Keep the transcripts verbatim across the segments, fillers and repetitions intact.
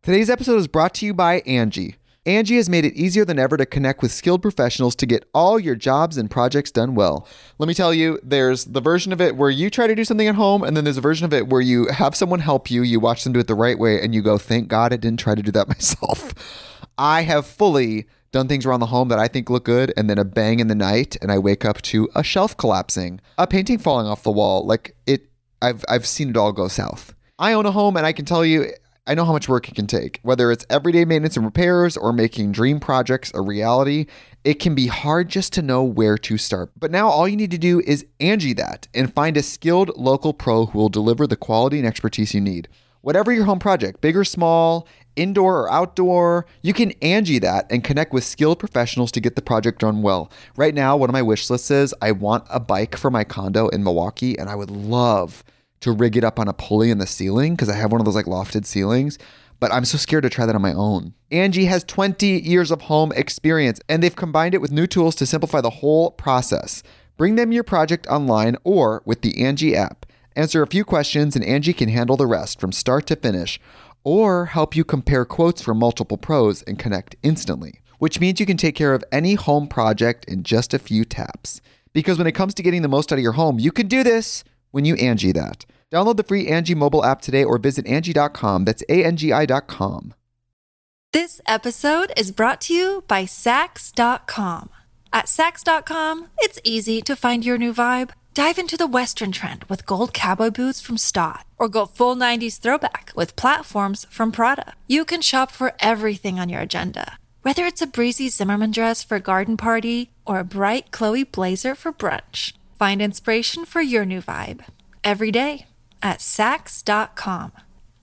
Today's episode is brought to you by Angie. Angie has made it easier than ever to connect with skilled professionals to get all your jobs and projects done well. Let me tell you, there's the version of it where you try to do something at home, and then there's a version of it where you have someone help you, you watch them do it the right way, and you go, thank God I didn't try to do that myself. I have fully done things around the home that I think look good, and then a bang in the night, and I wake up to a shelf collapsing, a painting falling off the wall. Like it, I've I've seen it all go south. I own a home, and I can tell you, I know how much work it can take. Whether it's everyday maintenance and repairs or making dream projects a reality, it can be hard just to know where to start. But now all you need to do is Angie that and find a skilled local pro who will deliver the quality and expertise you need. Whatever your home project, big or small, indoor or outdoor, you can Angie that and connect with skilled professionals to get the project done well. Right now, one of my wish lists is I want a bike for my condo in Milwaukee, and I would love to rig it up on a pulley in the ceiling because I have one of those like lofted ceilings, but I'm so scared to try that on my own. Angie has twenty years of home experience, and they've combined it with new tools to simplify the whole process. Bring them your project online or with the Angie app. Answer a few questions and Angie can handle the rest from start to finish, or help you compare quotes from multiple pros and connect instantly, which means you can take care of any home project in just a few taps. Because when it comes to getting the most out of your home, you can do this when you Angie that. Download the free Angie mobile app today or visit Angie dot com. That's A N G I dot com. This episode is brought to you by Sax dot com. At Sax dot com, it's easy to find your new vibe. Dive into the Western trend with gold cowboy boots from Stott, or go full nineties throwback with platforms from Prada. You can shop for everything on your agenda, whether it's a breezy Zimmermann dress for a garden party or a bright Chloe blazer for brunch. Find inspiration for your new vibe every day at Sax dot com.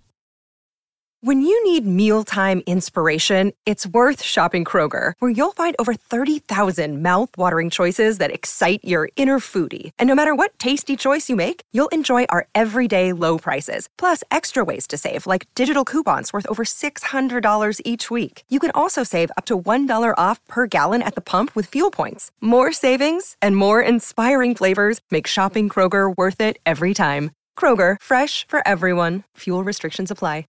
When you need mealtime inspiration, it's worth shopping Kroger, where you'll find over thirty thousand mouth-watering choices that excite your inner foodie. And no matter what tasty choice you make, you'll enjoy our everyday low prices, plus extra ways to save, like digital coupons worth over six hundred dollars each week. You can also save up to one dollar off per gallon at the pump with fuel points. More savings and more inspiring flavors make shopping Kroger worth it every time. Kroger, fresh for everyone. Fuel restrictions apply.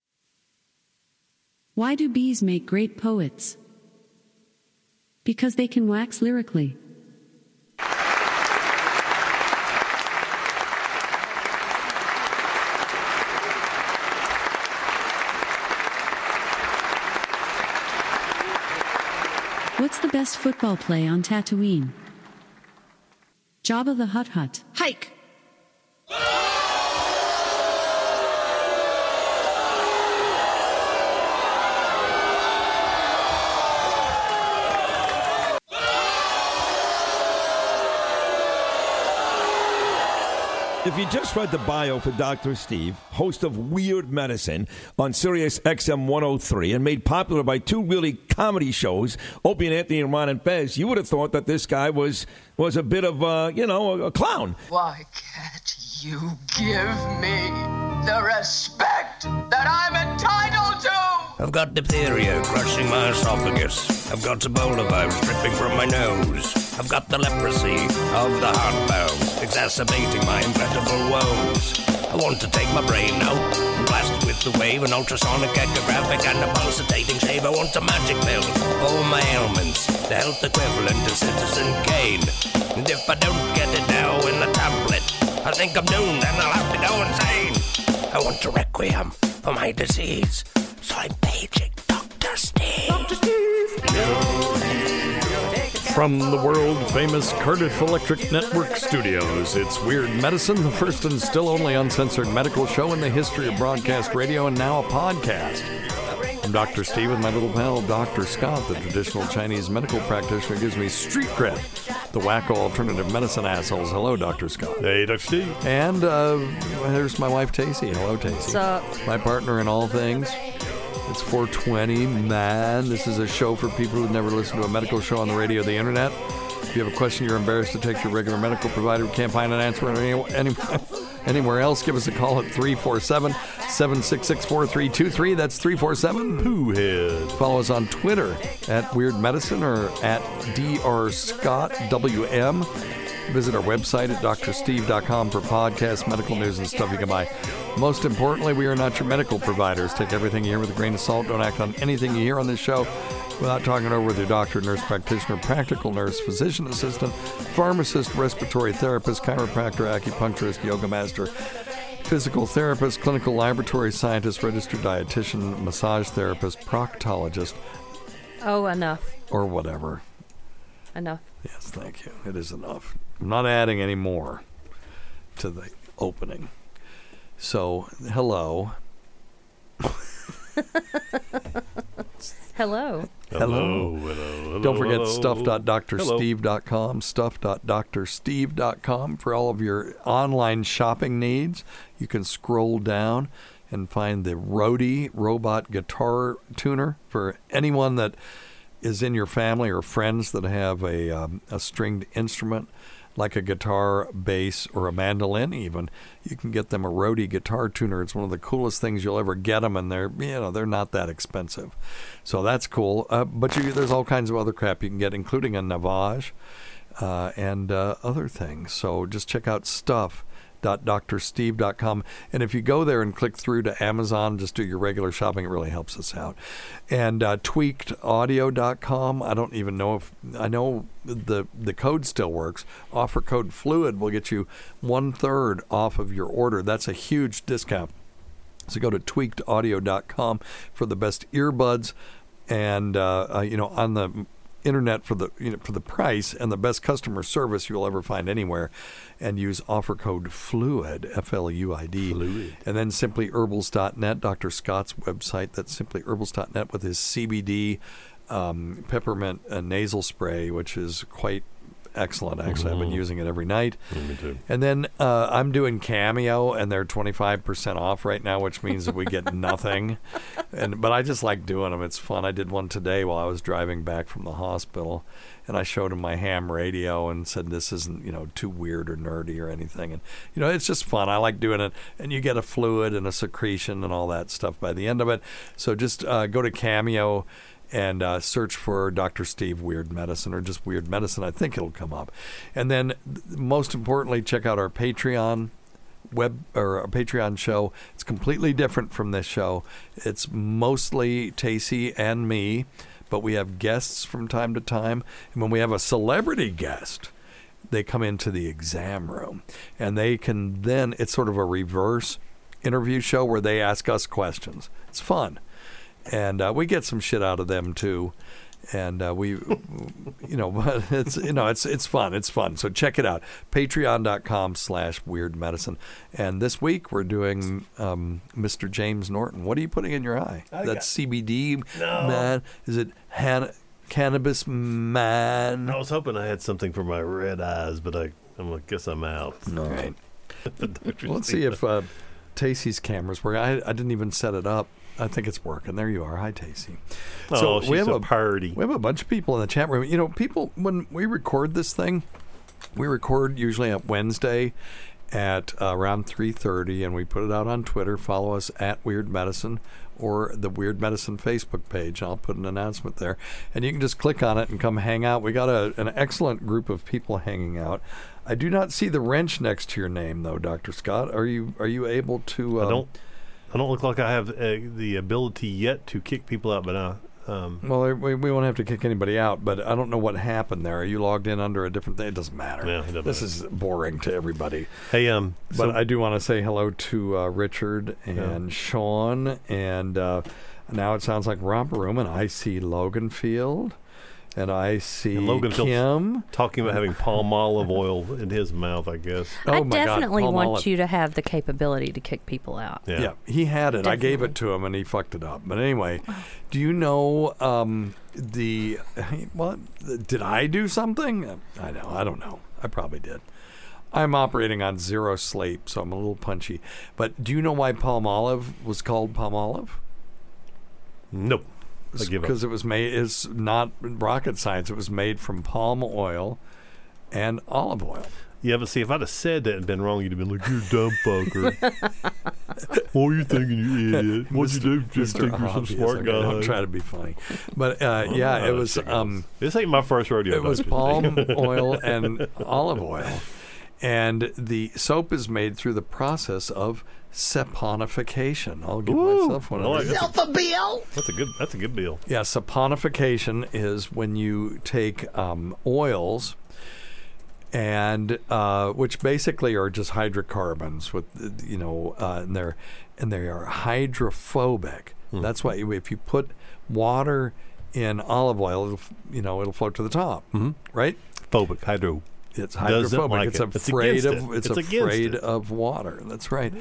Why do bees make great poets? Because they can wax lyrically. What's the best football play on Tatooine? Jabba the Hutt Hutt. Hike! If you just read the bio for Doctor Steve, host of Weird Medicine on Sirius X M one oh three and made popular by two really comedy shows, Opie and Anthony and Ron and Fez, you would have thought that this guy was was a bit of, uh, you know, a, a clown. Why can't you give me the respect that I'm entitled to? I've got diphtheria crushing my esophagus. I've got Ebola virus dripping from my nose. I've got the leprosy of the heart valves, exacerbating my incredible woes. I want to take my brain out and blast it with the wave, an ultrasonic, echographic, and a pulsating shave. I want a magic pill for all my ailments, the health equivalent of Citizen Kane. And if I don't get it now in a tablet, I think I'm doomed and I'll have to go insane. I want a requiem for my disease, so I'm paging Doctor Steve. Doctor Steve! From the world-famous Cardiff Electric Network studios, it's Weird Medicine, the first and still only uncensored medical show in the history of broadcast radio, and now a podcast. I'm Doctor Steve with my little pal, Doctor Scott, the traditional Chinese medical practitioner who gives me street cred. The wacko alternative medicine assholes. Hello, Doctor Scott. Hey, Doctor Steve. And uh, there's my wife, Tacey. Hello, Tacey. What's up? My partner in all things. It's four twenty, man. This is a show for people who've never listened to a medical show on the radio or the internet. If you have a question you're embarrassed to take to your regular medical provider who can't find an answer any, any, anywhere else, give us a call at three four seven, seven six six, four three two three. That's three four seven. Poohhead. Follow us on Twitter at Weird Medicine or at D R Scott W M. Visit our website at D R Steve dot com for podcasts, medical news, and stuff you can buy. Most importantly, we are not your medical providers. Take everything you hear with a grain of salt. Don't act on anything you hear on this show without talking it over with your doctor, nurse practitioner, practical nurse, physician assistant, pharmacist, respiratory therapist, chiropractor, acupuncturist, yoga master, physical therapist, clinical laboratory scientist, registered dietitian, massage therapist, proctologist. Oh, enough. Or whatever. Enough. Yes, thank you. It is enough. I'm not adding any more to the opening. So, hello. Hello. Hello. Hello, hello, Don't forget hello. stuff dot D R Steve dot com, stuff dot D R Steve dot com for all of your online shopping needs. You can scroll down and find the Rode robot guitar tuner for anyone that is in your family or friends that have a um, a stringed instrument like a guitar, bass, or a mandolin even. You can get them a Rode guitar tuner. It's one of the coolest things you'll ever get them, and they're, you know, they're not that expensive. So that's cool. Uh, but you, there's all kinds of other crap you can get, including a Navage uh, and uh, other things. So just check out stuff dot D R Steve dot com. And if you go there and click through to Amazon, just do your regular shopping. It really helps us out. And uh, tweaked audio dot com. I don't even know if I know the the code still works. Offer code FLUID will get you one third off of your order. That's a huge discount. So go to tweaked audio dot com for the best earbuds, and uh, uh, you know, on the internet for the you know for the price and the best customer service you'll ever find anywhere, and use offer code FLUID, F L U I D. Fluid. And then simply herbals dot net, Doctor Scott's website. That's simply herbals dot net with his C B D um, peppermint uh, nasal spray, which is quite excellent. Actually, mm-hmm. I've been using it every night. Yeah, me too. And then uh, I'm doing Cameo, and they're twenty-five percent off right now, which means that we get nothing. And but I just like doing them. It's fun. I did one today while I was driving back from the hospital, and I showed him my ham radio and said, this isn't, you know, too weird or nerdy or anything. And, you know, it's just fun. I like doing it. And you get a fluid and a secretion and all that stuff by the end of it. So just uh, go to Cameo and uh, search for Doctor Steve Weird Medicine, or just Weird Medicine. I think it'll come up. And then, th- most importantly, check out our Patreon web or our Patreon show. It's completely different from this show. It's mostly Tacey and me, but we have guests from time to time. And when we have a celebrity guest, they come into the exam room, and they can then, it's sort of a reverse interview show where they ask us questions. It's fun. And uh, we get some shit out of them too, and uh, we, you know, but it's you know it's it's fun. It's fun. So check it out. Patreon dot com slash Weird Medicine. And this week we're doing um, Mister James Norton. What are you putting in your eye? I That's got- C B D, No. man. Is it Han- cannabis man? I was hoping I had something for my red eyes, but I, I'm gonna guess I'm out. All right. Doctor Well, let's see if uh, Tacey's cameras work. I I didn't even set it up. I think it's working. There you are. Hi, Tacey. Oh, she's we have a a party. We have a bunch of people in the chat room. You know, people, when we record this thing, we record usually on Wednesday at uh, around three thirty, and we put it out on Twitter. Follow us at Weird Medicine or the Weird Medicine Facebook page. I'll put an announcement there, and you can just click on it and come hang out. We got a, an excellent group of people hanging out. I do not see the wrench next to your name, though, Doctor Scott. Are you are you able to? Um, I don't. I don't look like I have uh, the ability yet to kick people out, but I. Um, Well, we, we won't have to kick anybody out, but I don't know what happened there. Are you logged in under a different thing? It doesn't matter. Yeah, it doesn't this matter. is boring to everybody. hey, um, But so, I do want to say hello to uh, Richard and Yeah. Sean, and uh, now it sounds like Romper Room, and I see Logan Field, and I see And Logan Field's Kim. talking about having palm olive oil in his mouth, I guess. Oh I my God, definitely palm want olive. you to have the capability to kick people out. Yeah. Yeah, he had it. I gave Definitely. it to him, and he fucked it up. But anyway, do you know um, the what? Did I do something? I know. I don't know. I probably did. I'm operating on zero sleep, so I'm a little punchy. But do you know why palm olive was called palm olive? Nope. I give up. Because it was made. It's not rocket science. It was made from palm oil and olive oil. Yeah, but see, if I'd have said that and been wrong, you'd have been like, "You're a dumb fucker." What are you thinking, you idiot? What'd you do? Just think you're some smart guy. I'm trying to be funny, but uh, yeah, it was. Um, this ain't my first rodeo. It was palm oil and olive oil, and the soap is made through the process of saponification. I'll give Ooh, myself one I like of those. That's a bill. That's a good. That's a good bill. Yeah, saponification is when you take um, oils. And uh, which basically are just hydrocarbons with, you know, uh, and they're and they are hydrophobic. Mm. That's why if you put water in olive oil, it'll, you know, it'll float to the top, mm-hmm. right? Phobic, hydro. It's hydrophobic. Like it's it. afraid it's of. it. It's, it's afraid of water. That's right.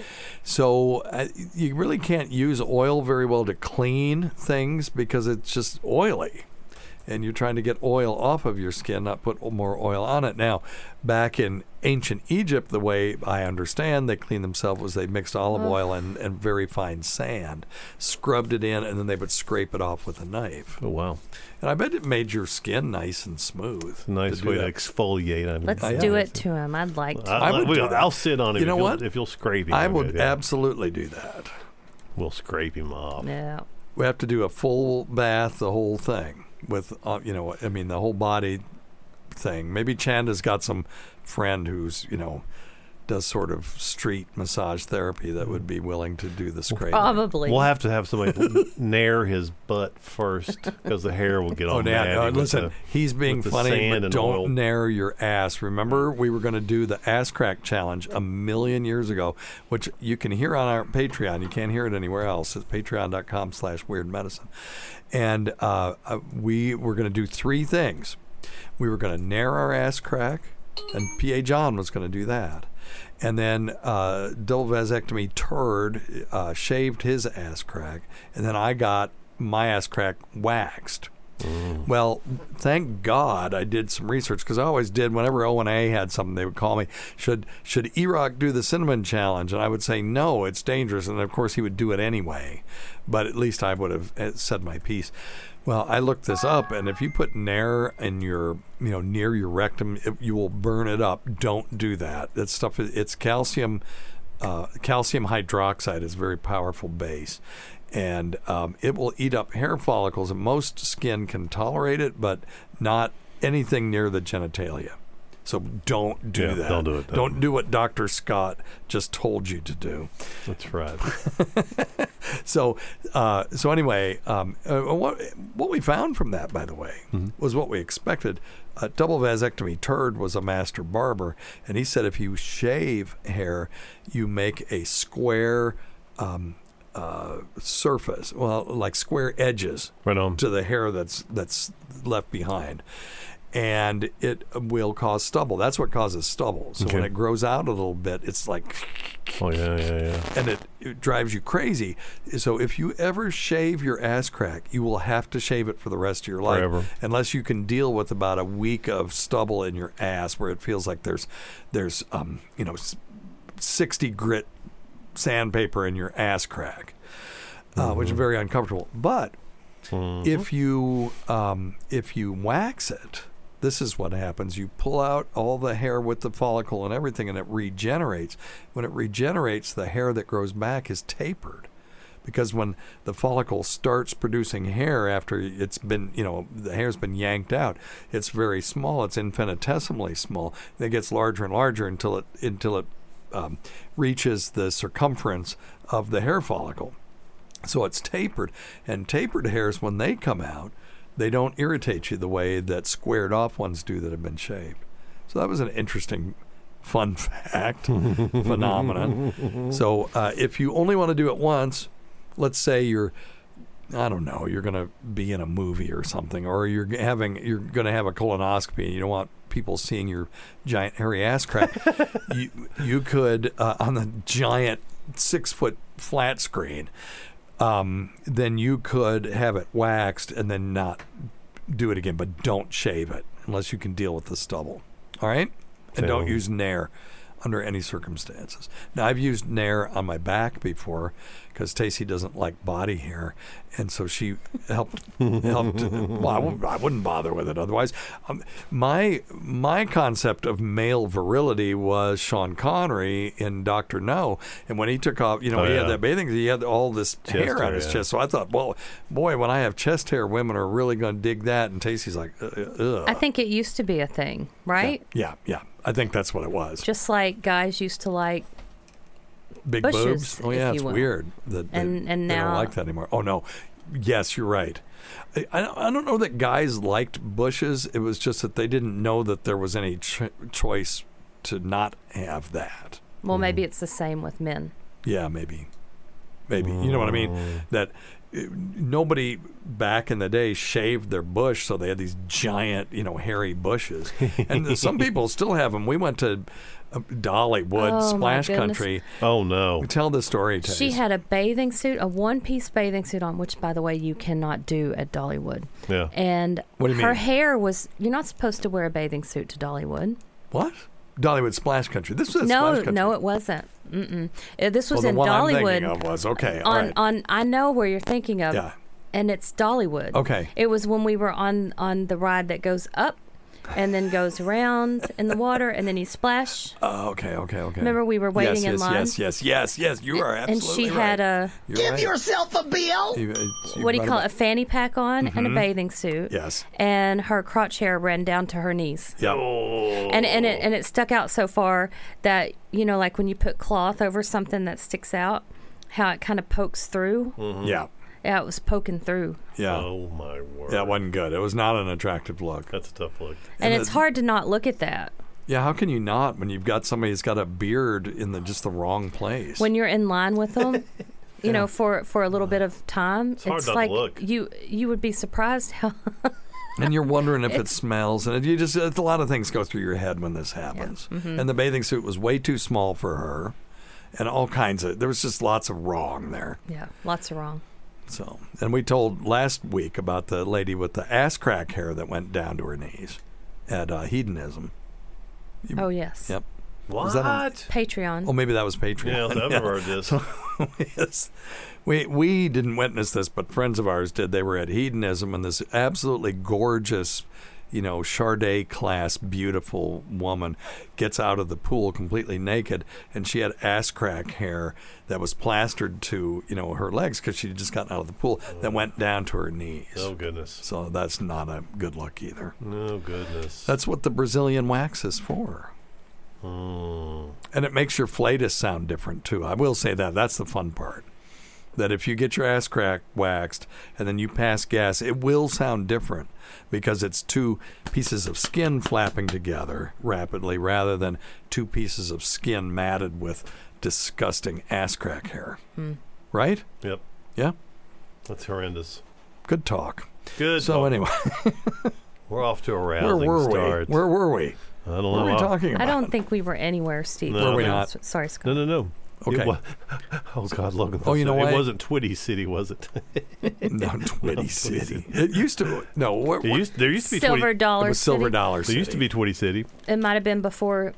So uh, you really can't use oil very well to clean things because it's just oily. And you're trying to get oil off of your skin, not put more oil on it. Now, back in ancient Egypt, the way I understand they cleaned themselves was they mixed olive Oh. oil and, and very fine sand, scrubbed it in, and then they would scrape it off with a knife. Oh, wow. And I bet it made your skin nice and smooth. It's a nice to do way that. to exfoliate. I mean, Let's I- do yeah. it to him. I'd like to. I, I would we'll, do that. I'll sit on him. You know if what? You'll, if you'll scrape him, I I'll would do that. absolutely do that. We'll scrape him off. Yeah. We have to do a full bath, the whole thing, with, uh, you know, I mean, the whole body thing. Maybe Chanda's got some friend who's, you know, does sort of street massage therapy that would be willing to do the scraping. Probably. We'll have to have somebody nair his butt first because the hair will get all Oh, Dan, natty uh, with listen, the- he's being with the funny, sand but and don't oil. nair your ass. Remember, we were going to do the ass crack challenge a million years ago, which you can hear on our Patreon. You can't hear it anywhere else. It's patreon.com slash weird medicine. And uh, uh, we were going to do three things. We were going to nair our ass crack, and P A. John was going to do that. And then uh, double vasectomy turd uh, shaved his ass crack, and then I got my ass crack waxed. Mm. Well, thank God I did some research because I always did. Whenever O and A had something, they would call me. Should should E-Rock do the cinnamon challenge? And I would say no, it's dangerous. And of course he would do it anyway. But at least I would have said my piece. Well, I looked this up, and if you put Nair in your, you know, near your rectum, it, you will burn it up. Don't do that. That stuff, it's calcium. Uh, calcium hydroxide is a very powerful base, and um, it will eat up hair follicles. And most skin can tolerate it, but not anything near the genitalia. So don't do Yeah, that. don't do it, Don't don't. do what Doctor Scott just told you to do. That's right. So, uh, so anyway, um, uh, what what we found from that, by the way, Mm-hmm. was what we expected. A double vasectomy turd was a master barber, and he said if you shave hair, you make a square um, uh, surface, well, like square edges Right on. to the hair that's that's left behind. And it will cause stubble. That's what causes stubble. So when Okay. it grows out a little bit, it's like, Oh yeah, yeah, yeah. and it, it drives you crazy. So if you ever shave your ass crack, you will have to shave it for the rest of your life, Forever. unless you can deal with about a week of stubble in your ass, where it feels like there's there's um you know s- sixty grit sandpaper in your ass crack, uh, Mm-hmm. which is very uncomfortable. But if you um, if you wax it, this is what happens. You pull out all the hair with the follicle and everything, and it regenerates. When it regenerates, the hair that grows back is tapered. Because when the follicle starts producing hair after it's been, you know, the hair's been yanked out, it's very small. It's infinitesimally small. It gets larger and larger until it until it um, reaches the circumference of the hair follicle. So it's tapered. And tapered hairs, when they come out, they don't irritate you the way that squared off ones do that have been shaved. So that was an interesting, fun fact, phenomenon. So uh, if you only want to do it once, let's say you're, I don't know, you're going to be in a movie or something, or you're having, you're going to have a colonoscopy and you don't want people seeing your giant hairy ass crack, you, you could, uh, on the giant six foot flat screen, Um, then you could have it waxed and then not do it again, but don't shave it unless you can deal with the stubble. All right? And don't So- use Nair under any circumstances. Now, I've used Nair on my back before because Tacy doesn't like body hair, and so she helped helped. Well, I wouldn't, I wouldn't bother with it otherwise. Um, my my concept of male virility was Sean Connery in Doctor No, and when he took off, you know, Oh, he yeah. had that bathing, he had all this Chest hair on hair, his yeah. chest. So I thought, well, boy, when I have chest hair, women are really going to dig that. And Tacy's like, uh, ugh. I think it used to be a thing, right? Yeah, yeah. I think that's what it was. Just like guys used to like Big bushes, boobs. Oh if yeah, you it's will. weird that they, And- and they don't now- like that anymore. Oh no, yes, you're right. I, I I don't know that guys liked bushes. It was just that they didn't know that there was any ch- choice to not have that. Well, maybe it's the same with men. Yeah, maybe, maybe. You know what I mean? That uh, nobody back in the day shaved their bush, so they had these giant, you know, hairy bushes. And some people still have them. We went to uh, Dollywood, Oh, my Splash goodness. Country. Oh no! Tell the story, Tace. She had a bathing suit, a one-piece bathing suit on, which, by the way, you cannot do at Dollywood. Yeah. And What do you her mean? hair was, you're not supposed to wear a bathing suit to Dollywood. What? Dollywood Splash Country. This was No, Splash Country. no, it wasn't. Mm-mm. Uh, This was Well, the in one I'm Dollywood. thinking of was okay. all on, right. on, I know where you're thinking of. Yeah. And it's Dollywood. Okay. It was when we were on, on the ride that goes up and then goes around in the water and then you splash. Oh, okay, okay, okay. Remember we were waiting yes, in yes, line? Yes, yes, yes, yes. You are And absolutely she right. had a, You're Give right. yourself a bill. You- uh, you're what do you right call it, a about- fanny pack on and a Mhm. bathing suit. Yes. And her crotch hair ran down to her knees. Yeah. And and it and it stuck out so far that, you know, like when you put cloth over something that sticks out, how it kind of pokes through. Yeah. Yeah, it was poking through. Yeah. Oh my word! Yeah, it wasn't good. It was not an attractive look. That's a tough look. And, And it's the- hard to not look at that. Yeah, how can you not when you've got somebody who's got a beard in the just the wrong place? When you're in line with them, you Yeah. know, for for a little bit of time, it's, hard not to like look. you you would be surprised how And you're wondering if it It's- smells, and it, you just it's a lot of things go through your head when this happens. Mhm. And the bathing suit was way too small for her, and all kinds of there was just lots of wrong there. yeah, lots of wrong. So, and we told last week about the lady with the ass crack hair that went down to her knees at uh, Hedonism. You- Oh yes. Yep. What? Was that on- Patreon. Oh, maybe that was Patreon. Yeah, I've never heard this. So, yes. We we didn't witness this, but friends of ours did. They were at Hedonism, and this absolutely gorgeous, you know, Charday class, beautiful woman gets out of the pool completely naked, and she had ass crack hair that was plastered to, you know, her legs because she'd just gotten out of the pool that went down to her knees. Oh goodness! So that's not a good look either. Oh goodness! That's what the Brazilian wax is for. Mm. And it makes your flatus sound different too. I will say that. That's the fun part. That if you get your ass crack waxed and then you pass gas, it will sound different because it's two pieces of skin flapping together rapidly rather than two pieces of skin matted with disgusting ass crack hair. Hmm. Right? Yep. Yeah? That's horrendous. Good talk. Good. So talk. anyway, We're off to a where rousing were start. we? Where were we? I don't know. What were we talking about? I don't think we were anywhere, Steve. No. Were we not? Sorry, Scott. No, no, no. Okay. It wa- oh God, Logan. Oh, you know it what? wasn't Twitty City, was it? No, Twitty No, City. It used to. No, what, It used, there used to be Silver Twitty, Dollar it was Silver City. Dollar There City. used to be Twitty City. It might have been before.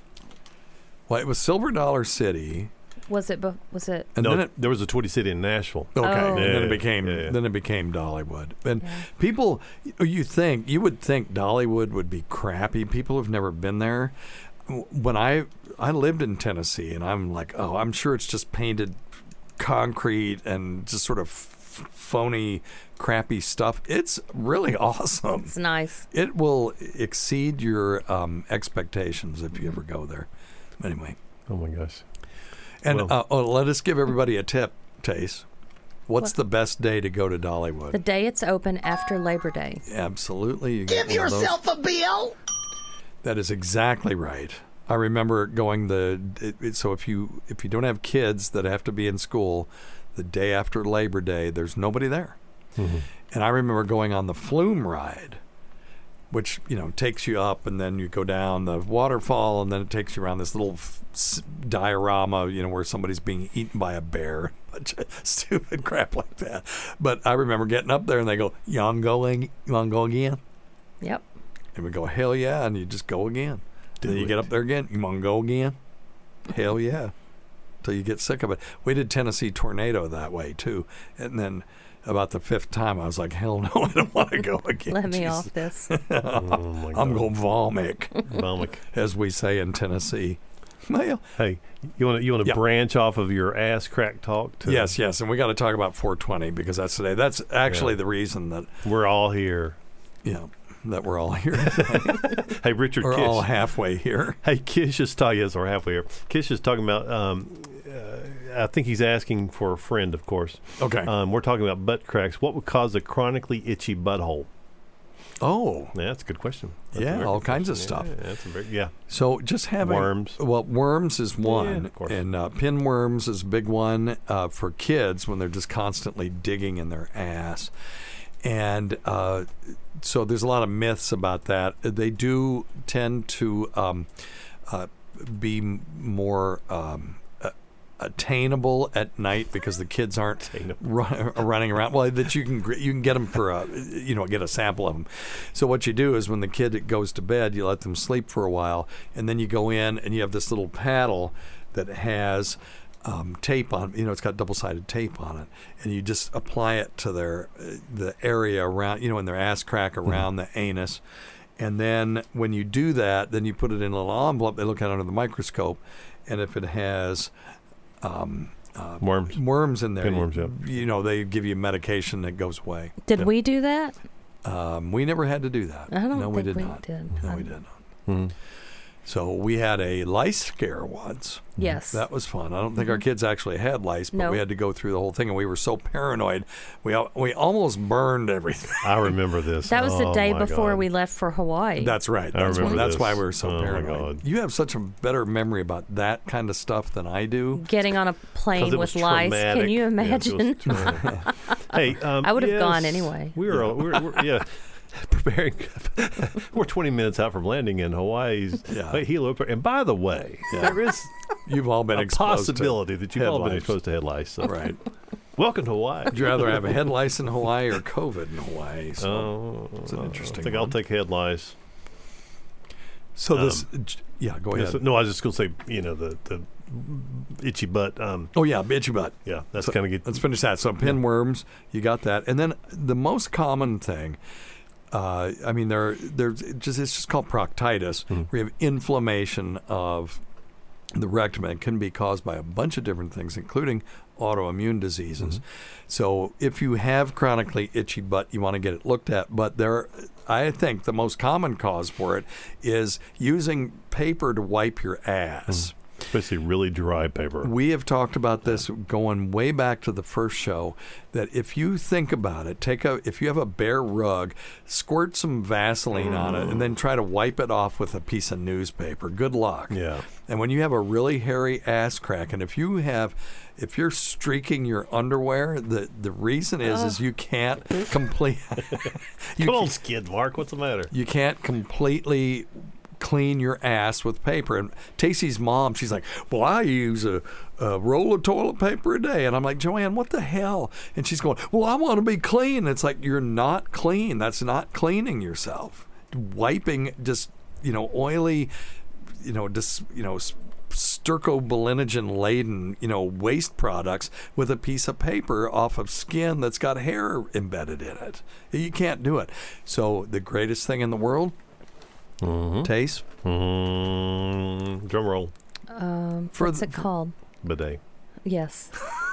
Well, it was Silver Dollar City, Was it? be- Was it? and no, then it there was a Twitty City in Nashville. okay, Oh. and then Yeah, it became yeah, yeah. then it became Dollywood. And Yeah. people, you think you would think Dollywood would be crappy. People who've never been there. When I I lived in Tennessee, and I'm like, oh, I'm sure it's just painted concrete and just sort of f- phony, crappy stuff. It's really awesome. It's nice. It will exceed your um, expectations if you ever go there. Anyway, Oh my gosh. and Well- uh, oh, let us give everybody a tip, Tace. What's What? the best day to go to Dollywood? The day it's open after Labor Day. Absolutely. You get Give one of those. yourself a bill. That is exactly right. I remember going the it, it, so if you if you don't have kids that have to be in school, the day after Labor Day, there's nobody there. Mm-hmm. And I remember going on the Flume ride, which you know takes you up and then you go down the waterfall and then it takes you around this little f- s- diorama, you know, where somebody's being eaten by a bear, bunch of stupid crap like that. But I remember getting up there and they go, "You want to go, in- you want to go again?" Yep. And we go, "Hell yeah!" And you just go again. Do then you it. get up there again. You want to go again? Hell yeah! till you get sick of it. We did Tennessee Tornado that way too, and then about the fifth time I was like, hell no, I don't want to go again. Let me Jesus. off this. Oh, I'm going to vomit, Vomit. as we say in Tennessee. Well, hey, you want to you want to yeah. branch off of your ass crack talk to yes, yes, and we got to talk about four twenty because that's today. That's actually Yeah. the reason that we're all here. Yeah, that we're all here. Hey, Richard, we're Kish. all halfway here. Hey, Kish is talking. Yes, we're halfway here. Kish is talking about. Um, uh, I think he's asking for a friend, of course. Okay. Um, we're talking about butt cracks. What would cause a chronically itchy butthole? Oh, yeah, that's a good question. That's yeah, all kinds of stuff. Yeah, that's a very, yeah. So just having worms. Well, worms is one, Yeah, of course. and uh, pinworms is a big one uh, for kids when they're just constantly digging in their ass. And uh, so there's a lot of myths about that. They do tend to um, uh, be m- more um, uh, attainable at night because the kids aren't run, running around. Well, that you can gr- you can get them for a, you know, get a sample of them. So what you do is when the kid goes to bed, you let them sleep for a while, and then you go in and you have this little paddle that has Um, tape on, you know, it's got double-sided tape on it, and you just apply it to their uh, the area around, you know, in their ass crack around mm-hmm. the anus, and then when you do that, then you put it in a little envelope. They look at it under the microscope, and if it has um, uh, worms, worms in there, pinworms, you, yeah. you know, they give you medication that goes away. Did yeah. we do that? Um, we never had to do that. I don't no, think we did we not. did. No, Um, we did not. Mm-hmm. So we had a lice scare once. Yes. That was fun. I don't think our kids actually had lice, but No. we had to go through the whole thing, and we were so paranoid. We al- we almost burned everything. I remember this. That was the Oh, day my before God. we left for Hawaii. That's right. I That's, remember why, that's this. why we were so Oh, my paranoid. God. You have such a better memory about that kind of stuff than I do. Getting on a 'Cause plane it with was lice. traumatic. Can you Yes, it was imagine? traumatic. Hey, um, I would have yes, gone anyway. We were, we were, we're, yeah, preparing. We're twenty minutes out from landing in Hawaii's Yeah. Hilo. And by the way, Yeah. there is You've all been a exposed to possibility that you've head all been lice. exposed to head lice. So. Right. Welcome to Hawaii. Would you rather have a head lice in Hawaii or COVID in Hawaii? So Oh, it's an interesting I think one. I'll take head lice. So this, Um, yeah, go Yeah, ahead. so- no, I was just going to say, you know, the, the itchy butt. Um, Oh yeah, itchy butt. yeah, that's So kind of get. let's finish that. So pinworms, you got that, and then the most common thing. Uh, I mean, there, there's it just it's just called proctitis. Mm-hmm. We have inflammation of the rectum, and it can be caused by a bunch of different things, including autoimmune diseases. Mm-hmm. So if you have chronically itchy butt, you want to get it looked at. But there, I think the most common cause for it is using paper to wipe your ass. Especially really dry paper. We have talked about this going way back to the first show, that if you think about it, take a if you have a bare rug, squirt some Vaseline on it, and then try to wipe it off with a piece of newspaper. Good luck. Yeah. And when you have a really hairy ass crack, and if you have if you're streaking your underwear, the the reason is is you can't complete you Come on, ca- skid mark. What's the matter? you can't completely clean your ass with paper. And Tacey's mom, she's like, well, I use a, a roll of toilet paper a day. And I'm like, Joanne, what the hell? And she's going, well, I want to be clean. It's like, you're not clean. That's not cleaning yourself. Wiping just, you know, oily, you know, just, you know, stercobilinogen laden, you know, waste products with a piece of paper off of skin that's got hair embedded in it. You can't do it. So the greatest thing in the world, Mm-hmm. Taste. Mm, drum roll. Um, For what's the- it called? Bidet. Yes.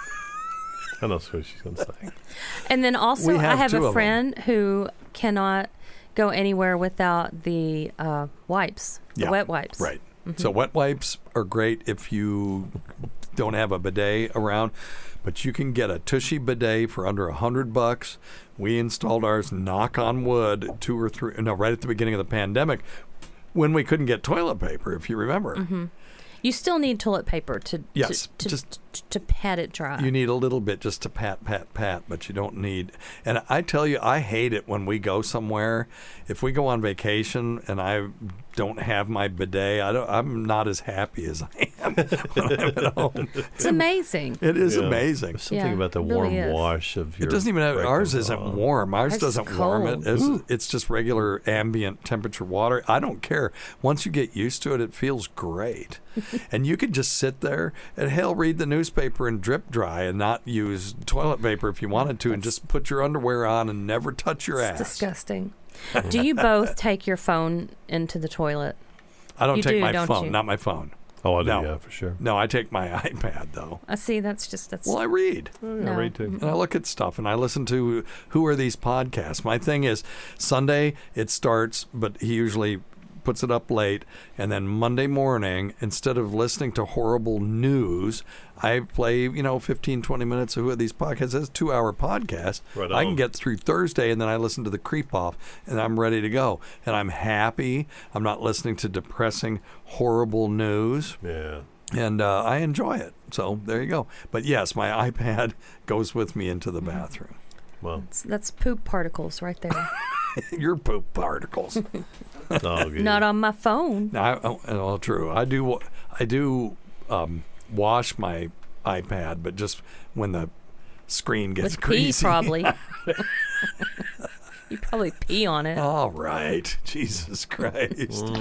I know what she's going to say. And then also, We I have have two of a 'em. friend who cannot go anywhere without the uh, wipes, the Yeah, wet wipes. Right. Mm-hmm. So wet wipes are great if you don't have a bidet around, but you can get a Tushy bidet for under a hundred bucks. We installed ours, knock on wood, two or three, no, right at the beginning of the pandemic, when we couldn't get toilet paper, if you remember. Mm-hmm. You still need toilet paper to Yes, to, to, just- to, to pat it dry. You need a little bit just to pat, pat, pat, but you don't need. And I tell you, I hate it when we go somewhere. If we go on vacation and I don't have my bidet, I don't. I'm not as happy as I am when I'm at home. It's amazing. It is Yeah. amazing. There's something Yeah, about the it really warm is. wash of your. It doesn't even have, rectum. ours isn't Oh. warm. Ours Ours is doesn't warm it. cold. It's, it's just regular ambient temperature water. I don't care. Once you get used to it, it feels great. and you could just sit there and hell read the newspaper and drip dry and not use toilet paper if you wanted to, and just put your underwear on and never touch your It's ass. disgusting. Do you both take your phone into the toilet? I don't You take do, my don't phone, you? not my phone. Oh, I do, No. yeah, for sure. No, I take my iPad though. I see. That's just that's. Well, I read. Oh, yeah, No. I read too. And I look at stuff and I listen to who are these podcasts. My thing is Sunday it starts, but he usually puts it up late, and then Monday morning, instead of listening to horrible news, I play, you know, fifteen, twenty minutes of who are these podcasts. It's a two hour podcast. Right I on. can get through Thursday, and then I listen to the creep off, and I'm ready to go. And I'm happy. I'm not listening to depressing, horrible news. Yeah. And uh, I enjoy it. So there you go. But yes, my iPad goes with me into the bathroom. Well, That's, that's poop particles right there. Your poop particles. it's all good. Not on my phone. I, oh, oh, true. I do. I do um, wash my iPad, but just when the screen gets With pee, greasy. probably. You probably pee on it. All right. Jesus Christ.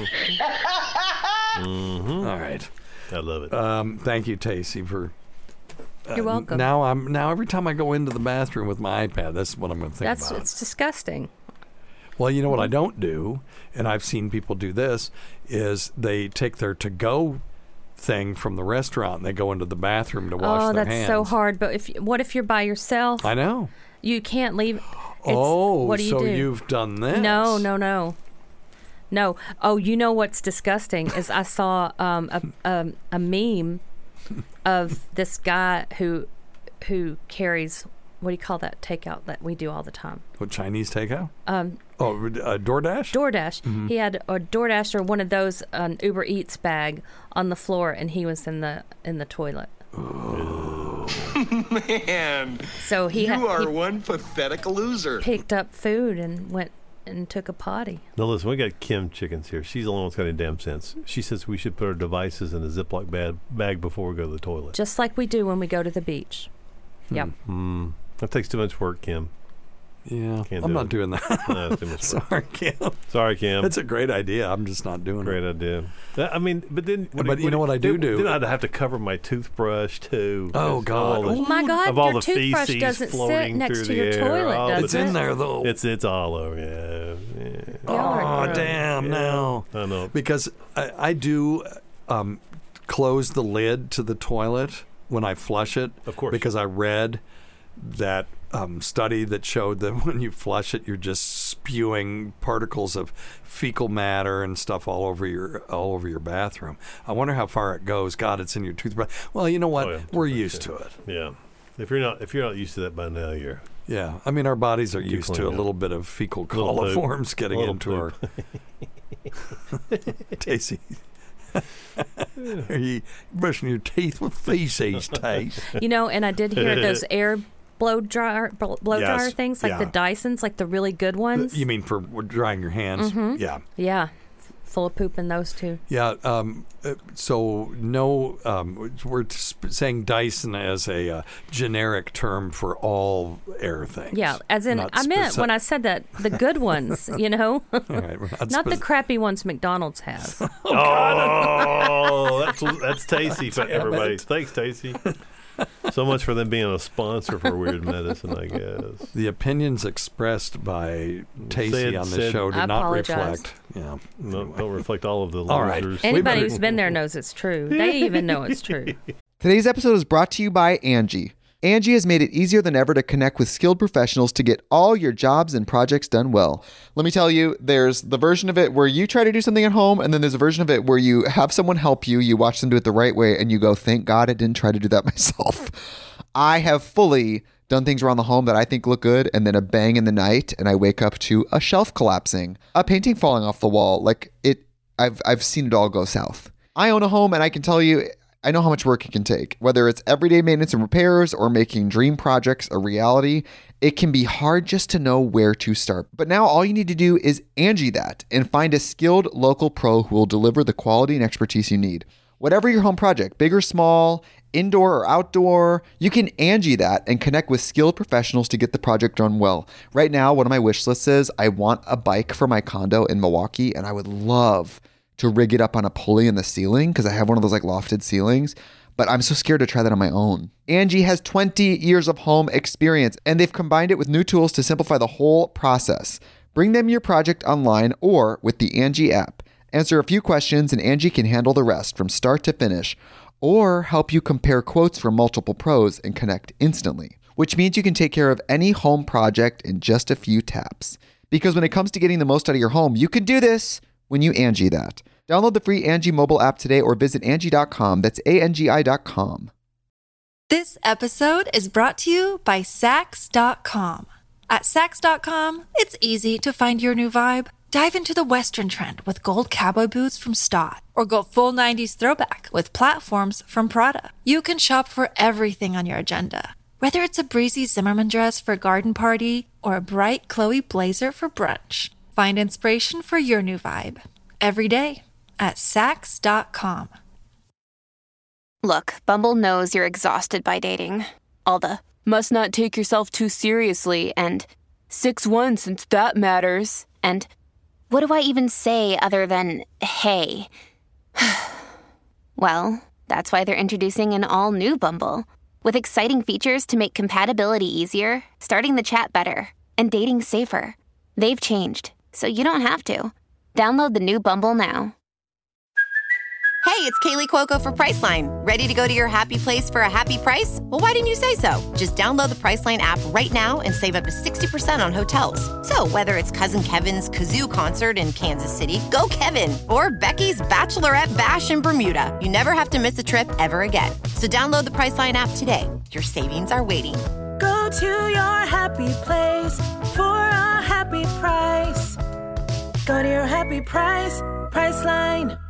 Mm-hmm. All right. I love it. Um, thank you, Tacey, for. Uh, You're welcome. Now I'm now every time I go into the bathroom with my iPad, that's what I'm going to think That's about. it's disgusting. Well, you know what I don't do, and I've seen people do this, is they take their to-go thing from the restaurant and they go into the bathroom to wash Oh, their that's hands. so hard. But if what if you're by yourself? I know. You can't leave. It's, oh, what do you so do? you've done this? No, no, no, no. Oh, you know what's disgusting is I saw um, a, a a meme of this guy who who carries, what do you call that takeout that we do all the time? What, Chinese takeout? Um, Oh, uh, DoorDash? DoorDash. Mhm. He had a DoorDash or one of those um, Uber Eats bag on the floor, and he was in the in the toilet. Man, So he you had, are he one pathetic loser. picked up food and went and took a potty. Now listen, we got Kim Chickens here. She's the only one that's got any damn sense. She says we should put our devices in a Ziploc bag, bag before we go to the toilet. Just like we do when we go to the beach. Yep. Hmm. That takes too much work, Kim. Yeah, Can't I'm do not it. doing that. No, it's too much work. Sorry, Kim. Sorry, Kim. That's a great idea. I'm just not doing Great it. idea. That- I mean, but then, But you know what I do then, do? Then I'd have to cover my toothbrush too. Oh, Of God. all the- Oh, my God, Of all your the toothbrush feces doesn't sit floating next through to the your air. toilet, all does It's the- in there, though. It's it's all over. Yeah. yeah. Oh, gross. damn, Yeah. no. I know. Because I, I do um, close the lid to the toilet when I flush it. Of course. Because I read that um, study that showed that when you flush it, you're just spewing particles of fecal matter and stuff all over your all over your bathroom. I wonder how far it goes. God, it's in your toothbrush. Well, you know what? Oh, yeah. We're used to it. Yeah. If you're not if you're not used to that by now, you're Yeah, I mean, our bodies are You used to clean a up. little bit of fecal Little poop. coliforms getting Little into our. Tasty. Are you brushing your teeth with feces, Taste? You know, and I did hear those air blow dryer blow blow Yes, dryer things, like the yeah. Dysons, like the really good ones. You mean for drying your hands? Mhm. Yeah. Yeah, full of poop in those too. Yeah. Um, uh, so no, um, we're sp- saying Dyson as a uh, generic term for all air things. Yeah, as in Not I meant speci- when I said that the good ones, you know, All right, we're not not the spec- crappy ones McDonald's has. Oh, that's that's tasty for Damn everybody. it. Thanks, Tasty. So much for them being a sponsor for Weird Medicine, I guess. The opinions expressed by Tacey Said- on the said- show do I not apologize. reflect. Yeah. No, don't reflect all of the All right. losers. We Anybody better- who's been there knows it's true. They even know it's true. Today's episode is brought to you by Angie. Angie has made it easier than ever to connect with skilled professionals to get all your jobs and projects done well. Let me tell you, there's the version of it where you try to do something at home, and then there's a version of it where you have someone help you, you watch them do it the right way, and you go, thank God I didn't try to do that myself. I have fully done things around the home that I think look good, and then a bang in the night, and I wake up to a shelf collapsing, a painting falling off the wall. Like it, I've I've seen it all go south. I own a home, and I can tell you, I know how much work it can take. Whether it's everyday maintenance and repairs or making dream projects a reality, it can be hard just to know where to start. But now all you need to do is Angie that and find a skilled local pro who will deliver the quality and expertise you need. Whatever your home project, big or small, indoor or outdoor, you can Angie that and connect with skilled professionals to get the project done well. Right now, one of my wish lists is I want a bike for my condo in Milwaukee, and I would love to rig it up on a pulley in the ceiling because I have one of those like lofted ceilings, but I'm so scared to try that on my own. Angie has twenty years of home experience, and they've combined it with new tools to simplify the whole process. Bring them your project online or with the Angie app. Answer a few questions and Angie can handle the rest from start to finish, or help you compare quotes from multiple pros and connect instantly, which means you can take care of any home project in just a few taps. Because when it comes to getting the most out of your home, you can do this when you Angie that. Download the free Angie mobile app today or visit Angie dot com. That's A N G I dot com. This episode is brought to you by Sax dot com. At Sax dot com, it's easy to find your new vibe. Dive into the Western trend with gold cowboy boots from Stott, or go full nineties throwback with platforms from Prada. You can shop for everything on your agenda, whether it's a breezy Zimmermann dress for a garden party or a bright Chloe blazer for brunch. Find inspiration for your new vibe every day at Sax dot com. Look, Bumble knows you're exhausted by dating. All the must not take yourself too seriously and six one since that matters. And what do I even say other than hey? Well, that's why they're introducing an all-new Bumble with exciting features to make compatibility easier, starting the chat better, and dating safer. They've changed, so you don't have to. Download the new Bumble now. Hey, it's Kaylee Cuoco for Priceline. Ready to go to your happy place for a happy price? Well, why didn't you say so? Just download the Priceline app right now and save up to sixty percent on hotels. So whether it's Cousin Kevin's Kazoo Concert in Kansas City, go Kevin, or Becky's Bachelorette Bash in Bermuda, you never have to miss a trip ever again. So download the Priceline app today. Your savings are waiting. Go to your happy place for a happy price. Go to your happy price, Priceline.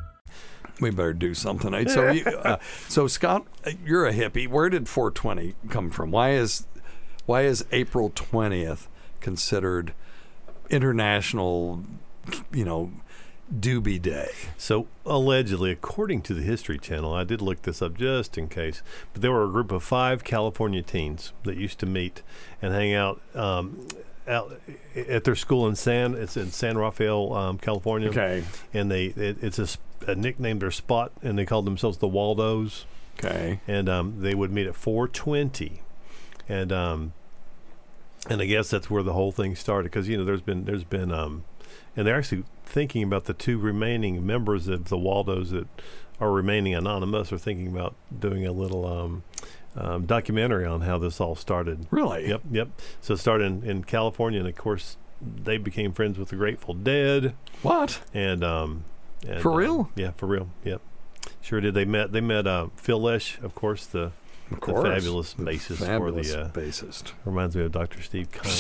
We better do something. Right? So, you, uh, so Scott, you're a hippie. Where did four twenty come from? Why is why is April twentieth considered International, you know, Doobie Day? So allegedly, according to the History Channel, I did look this up just in case, but there were a group of five California teens that used to meet and hang out. Um, Out at their school in San, it's in San Rafael, um, California. Okay. And they, it, it's a, a nickname, their spot, and they called themselves the Waldos. Okay. And um, they would meet at four twenty, and um, and I guess that's where the whole thing started, because you know there's been there's been um, and they're actually thinking about the two remaining members of the Waldos that are remaining anonymous, are thinking about doing a little. Um, Um, documentary on how this all started. Really? Yep, yep. So it started in, in California, and of course, they became friends with the Grateful Dead. What? And, um, and for real? Um, yeah, for real. Yep, sure did. They met. They met uh, Phil Lesh, of course, the, of the course. fabulous the bassist fabulous for the uh, bassist. Reminds me of Doctor Steve Conley.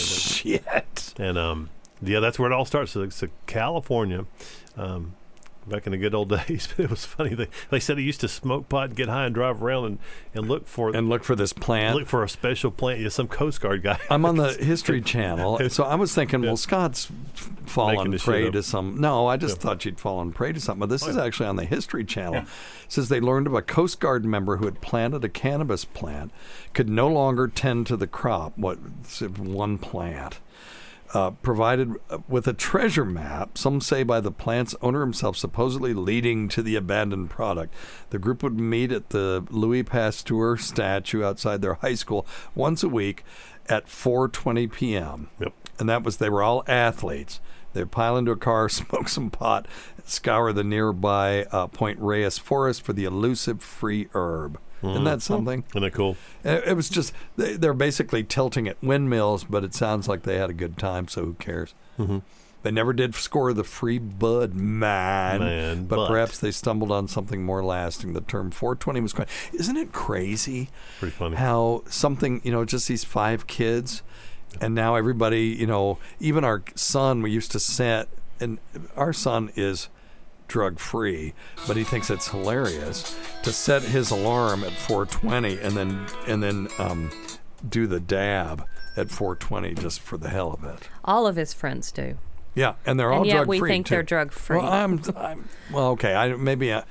Shit. And um, yeah, that's where it all starts. So it's so California. Um, Back in the good old days, but it was funny. They they said he used to smoke pot, get high, and drive around and, and look for and look for this plant. Look for a special plant. Yeah, some Coast Guard guy. I'm on the History Channel, so I was thinking, well, Scott's fallen prey to some. No, I just yeah. thought you'd fallen prey to something. But this oh, is yeah. actually on the History Channel. Yeah. It says they learned of a Coast Guard member who had planted a cannabis plant, could no longer tend to the crop. What one plant. Uh, provided with a treasure map, some say by the plant's owner himself, supposedly leading to the abandoned product. The group would meet at the Louis Pasteur statue outside their high school once a week at four twenty p.m. Yep. And that was, they were all athletes. They'd pile into a car, smoke some pot, scour the nearby uh, Point Reyes forest for the elusive free herb. Mm-hmm. Isn't that something? Isn't that cool? It, it was just, they, they're basically tilting at windmills, but it sounds like they had a good time, so who cares? Mm-hmm. They never did score the free bud, man. man but, but perhaps they stumbled on something more lasting. The term four twenty was quite. Isn't it crazy? Pretty funny. How something, you know, just these five kids, and now everybody, you know, even our son, we used to set, and our son is drug-free, but he thinks it's hilarious to set his alarm at four twenty and then and then um, do the dab at four twenty just for the hell of it. All of his friends do. Yeah, and they're all and yet drug-free we think too. they're drug-free. Well, I'm, I'm well, okay. I maybe I,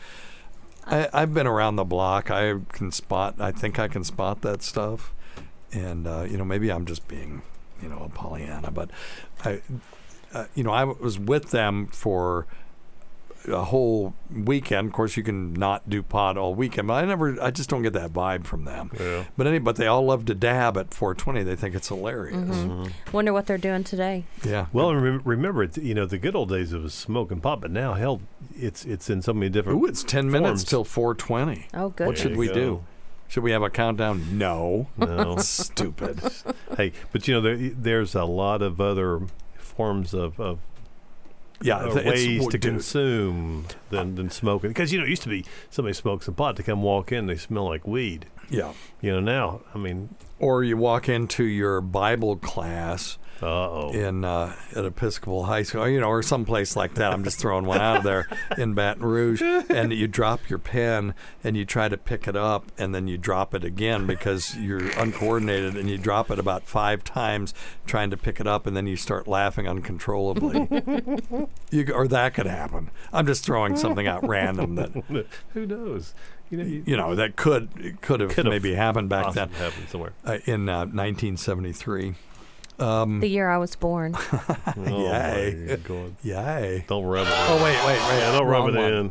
I I've been around the block. I can spot. I think I can spot that stuff, and uh, you know, maybe I'm just being, you know, a Pollyanna. But I, uh, you know, I was with them for a whole weekend. Of course, you can not do pot all weekend, but I never, I just don't get that vibe from them. Yeah. But any, but they all love to dab at four twenty. They think it's hilarious. Mm-hmm. Wonder what they're doing today. Yeah. Well, rem- remember, it's, you know, the good old days of smoking pot, but now, hell, it's it's in so many different. Ooh, it's ten minutes forms. till four twenty. Oh, good. What should There we you do? go. Should we have a countdown? No. No. Stupid. Hey, but you know, there, there's a lot of other forms of, of Yeah, uh, it's- it's- ways well, to dude. consume than, than smoking. Because, you know, it used to be somebody smokes some pot, to come walk in, they smell like weed. Yeah. You know, now, I mean. Or you walk into your Bible class Uh-oh. in uh, at Episcopal High School, you know, or someplace like that. I'm just throwing one out there in Baton Rouge, and you drop your pen and you try to pick it up, and then you drop it again because you're uncoordinated, and you drop it about five times trying to pick it up, and then you start laughing uncontrollably. you, or that could happen. I'm just throwing something out random that who knows. You know, you, you know that could could have Could've maybe happened back then. possibly happened somewhere. Uh, in uh, nineteen seventy-three. Um, The year I was born. Oh, Yay. my God. Yay. Don't rub it in. Oh, wait, wait, wait. Yeah, don't Wrong rub it one. in.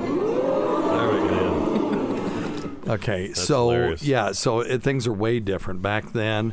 Right. There we go. Okay, That's so hilarious. yeah, so it, things are way different back then.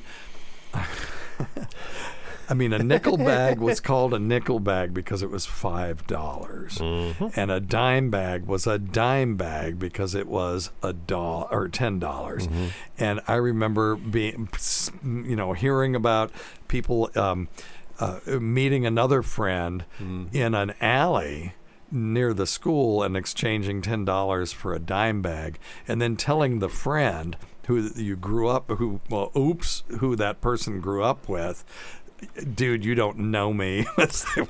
I mean, a nickel bag was called a nickel bag because it was five dollars, Mm-hmm. and a dime bag was a dime bag because it was a dollar or ten dollars. Mm-hmm. And I remember being, you know, hearing about people um, uh, meeting another friend Mm. in an alley near the school and exchanging ten dollars for a dime bag, and then telling the friend who you grew up, who, well, oops, who that person grew up with, dude, you don't know me. so,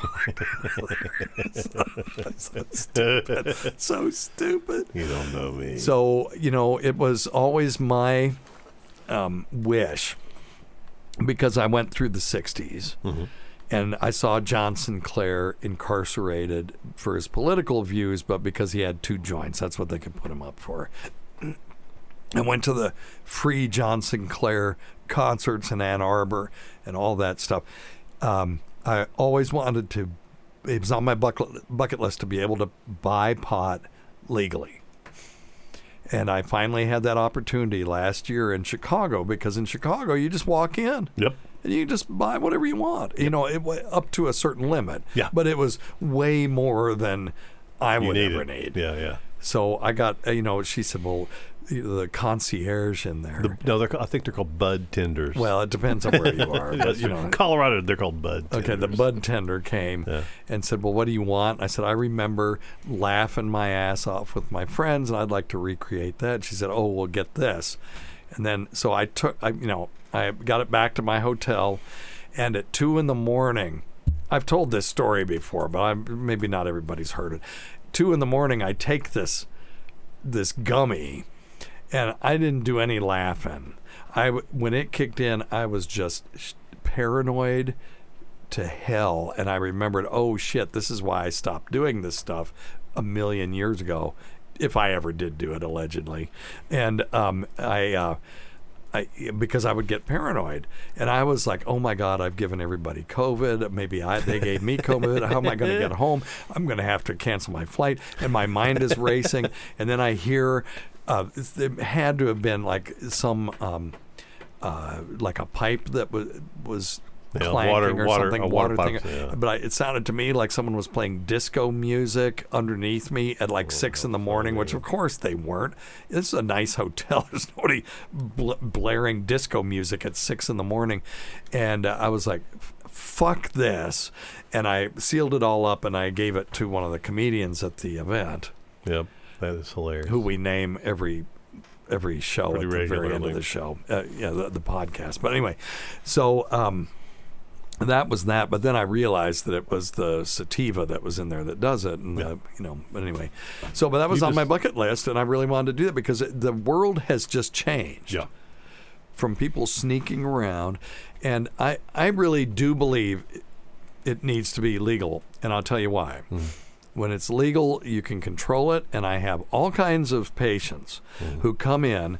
so stupid. So stupid. You don't know me. So, you know, it was always my um, wish, because I went through the sixties. Mm-hmm. And I saw John Sinclair incarcerated for his political views, but because he had two joints, that's what they could put him up for. I went to the free John Sinclair concerts in Ann Arbor and all that stuff. Um, I always wanted to, it was on my bucket, bucket list to be able to buy pot legally. And I finally had that opportunity last year in Chicago, because in Chicago, you just walk in. Yep. And you just buy whatever you want, you know, it, up to a certain limit. Yeah. But it was way more than I You would need ever it. need. Yeah, yeah. So I got, uh, you know, she said, well, the concierge in there. The, no, they're, I think they're called bud tenders. Well, it depends on where you are. But, That's you right. know, Colorado, they're called bud tenders. okay, the bud tender came Yeah. and said, well, what do you want? I said, I remember laughing my ass off with my friends, and I'd like to recreate that. She said, oh, well, get this. And then, so I took, I, you know, I got it back to my hotel, and at two in the morning, I've told this story before, but I'm, maybe not everybody's heard it. Two in the morning, I take this this gummy, and I didn't do any laughing. I when it kicked in, I was just sh- paranoid to hell, and I remembered, oh shit, this is why I stopped doing this stuff a million years ago, if I ever did do it, allegedly. And um, I. Uh, I, because I would get paranoid, and I was like, "Oh my God, I've given everybody COVID. Maybe I, they gave me COVID. How am I going to get home? I'm going to have to cancel my flight." And my mind is racing. And then I hear, uh, it had to have been like some, um, uh, like a pipe that was was. Yeah, clanking water- or water- something, a water thing. pipe, yeah. But I, it sounded to me like someone was playing disco music underneath me at like six in the morning, which of course they weren't. This is a nice hotel. There's nobody bl- blaring disco music at six in the morning. And uh, I was like, fuck this. And I sealed it all up, and I gave it to one of the comedians at the event. Yep, that is hilarious. Who we name every every show Pretty at the very end regularly. of the show. Uh, yeah, the, the podcast. But anyway, so um, that was that. But then I realized that it was the sativa that was in there that does it. And, Yeah. uh, you know, but anyway. So, but that was You on my just- bucket list, and I really wanted to do that because it, the world has just changed. Yeah. From people sneaking around. And I, I really do believe it, it needs to be legal. And I'll tell you why. Mm-hmm. When it's legal, you can control it. And I have all kinds of patients Mm-hmm. who come in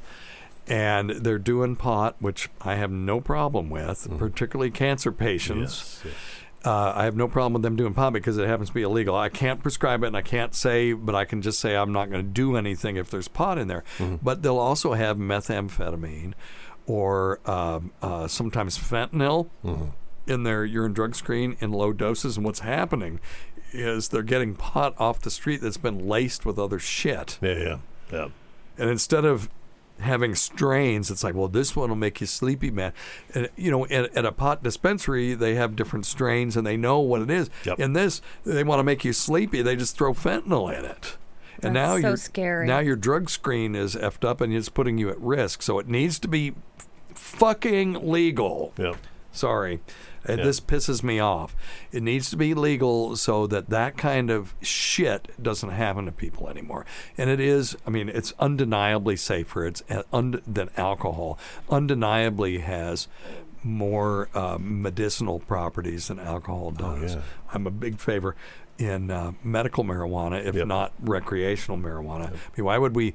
and they're doing pot, which I have no problem with, particularly cancer patients. Yes, yes. Uh, I have no problem with them doing pot because it happens to be illegal. I can't prescribe it and I can't say, but I can just say I'm not going to do anything if there's pot in there. Mm-hmm. But they'll also have methamphetamine or um, uh, sometimes fentanyl Mm-hmm. in their urine drug screen in low doses. And what's happening is they're getting pot off the street that's been laced with other shit. Yeah, yeah, yeah. And instead of having strains, it's like, well, this one will make you sleepy, man. And, you know, at, at a pot dispensary, they have different strains and they know what it is. Yep. In this, they want to make you sleepy. They just throw fentanyl in it. And That's now so your scary. now your drug screen is effed up and it's putting you at risk. So it needs to be f- fucking legal. Yep. Sorry. Uh, Yeah. This pisses me off. It needs to be legal so that that kind of shit doesn't happen to people anymore. And it is, I mean, it's undeniably safer it's uh, und- than alcohol. Undeniably has more uh, medicinal properties than alcohol does. yeah. I'm a big favor in uh, medical marijuana, if Yep. not recreational marijuana. I mean, why would we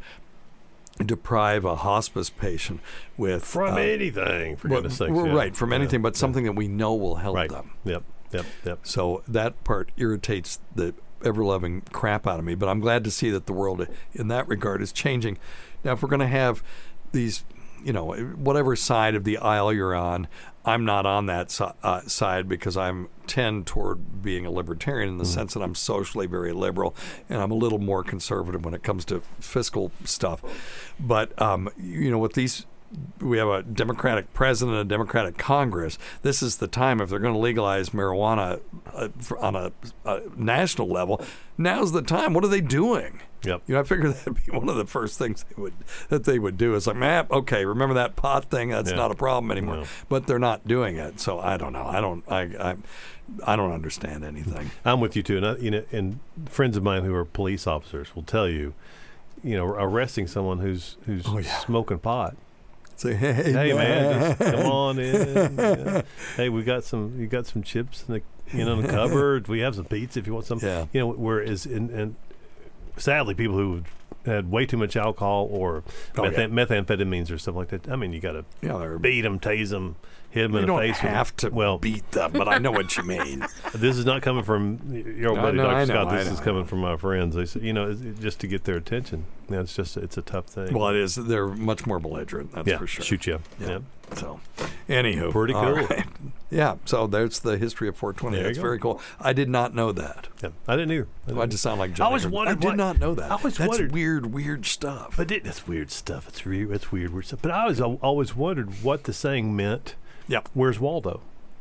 deprive a hospice patient with From uh, anything, for well, goodness sakes. well, yeah. right, from Yeah, anything, but yeah. something that we know will help Right. them. Yep, yep, yep. So that part irritates the ever-loving crap out of me, but I'm glad to see that the world in that regard is changing. Now, if we're going to have these, you know, whatever side of the aisle you're on, I'm not on that si- uh, side because I'm tend toward being a libertarian in the Mm-hmm. sense that I'm socially very liberal and I'm a little more conservative when it comes to fiscal stuff. But, um, you know, with these, we have a Democratic president, a Democratic Congress. This is the time, if they're going to legalize marijuana uh, for, on a, a national level, now's the time. What are they doing? Yep. You know, I figured that'd be one of the first things they would that they would do. Is like, man, okay, remember that pot thing? That's Yeah. not a problem anymore. No. But they're not doing it, so I don't know. I don't. I. I, I don't understand anything. I'm with you too, and I, you know, and friends of mine who are police officers will tell you, you know, arresting someone who's who's Oh, yeah. smoking pot. Say, hey, Hey man, man. just come on in. Yeah. Hey, we got some. You got some chips in the you know in the cupboard. We have some pizza if you want some. Yeah. You know, whereas in and sadly people who had way too much alcohol or Oh, metha- yeah. methamphetamines or stuff like that. I mean, you got to Yeah, they're- beat them, tase them, hit them You in the don't face. with- have to well, beat them, but I know what you mean. This is not coming from your old No, buddy, no, I Doctor know, Scott. I This know, is I coming know. from my friends. They say, you know, it's, it- just to get their attention. You know, it's just it's a tough thing. Well, it is. They're much more belligerent. That's yeah, for sure. shoot you. Yeah. Yeah. So, anywho, Pretty all cool. right. Yeah. So there's the history of four twenty. There you That's go. very cool. I did not know that. Yeah. I didn't either. I, I just sound like I Johnny. always Green. wondered I did what- not know that. I always That's wondered- weird, weird stuff. But it, that's weird stuff. It's weird. It's weird, weird stuff. But I always I always wondered what the saying meant. Yep. Where's Waldo?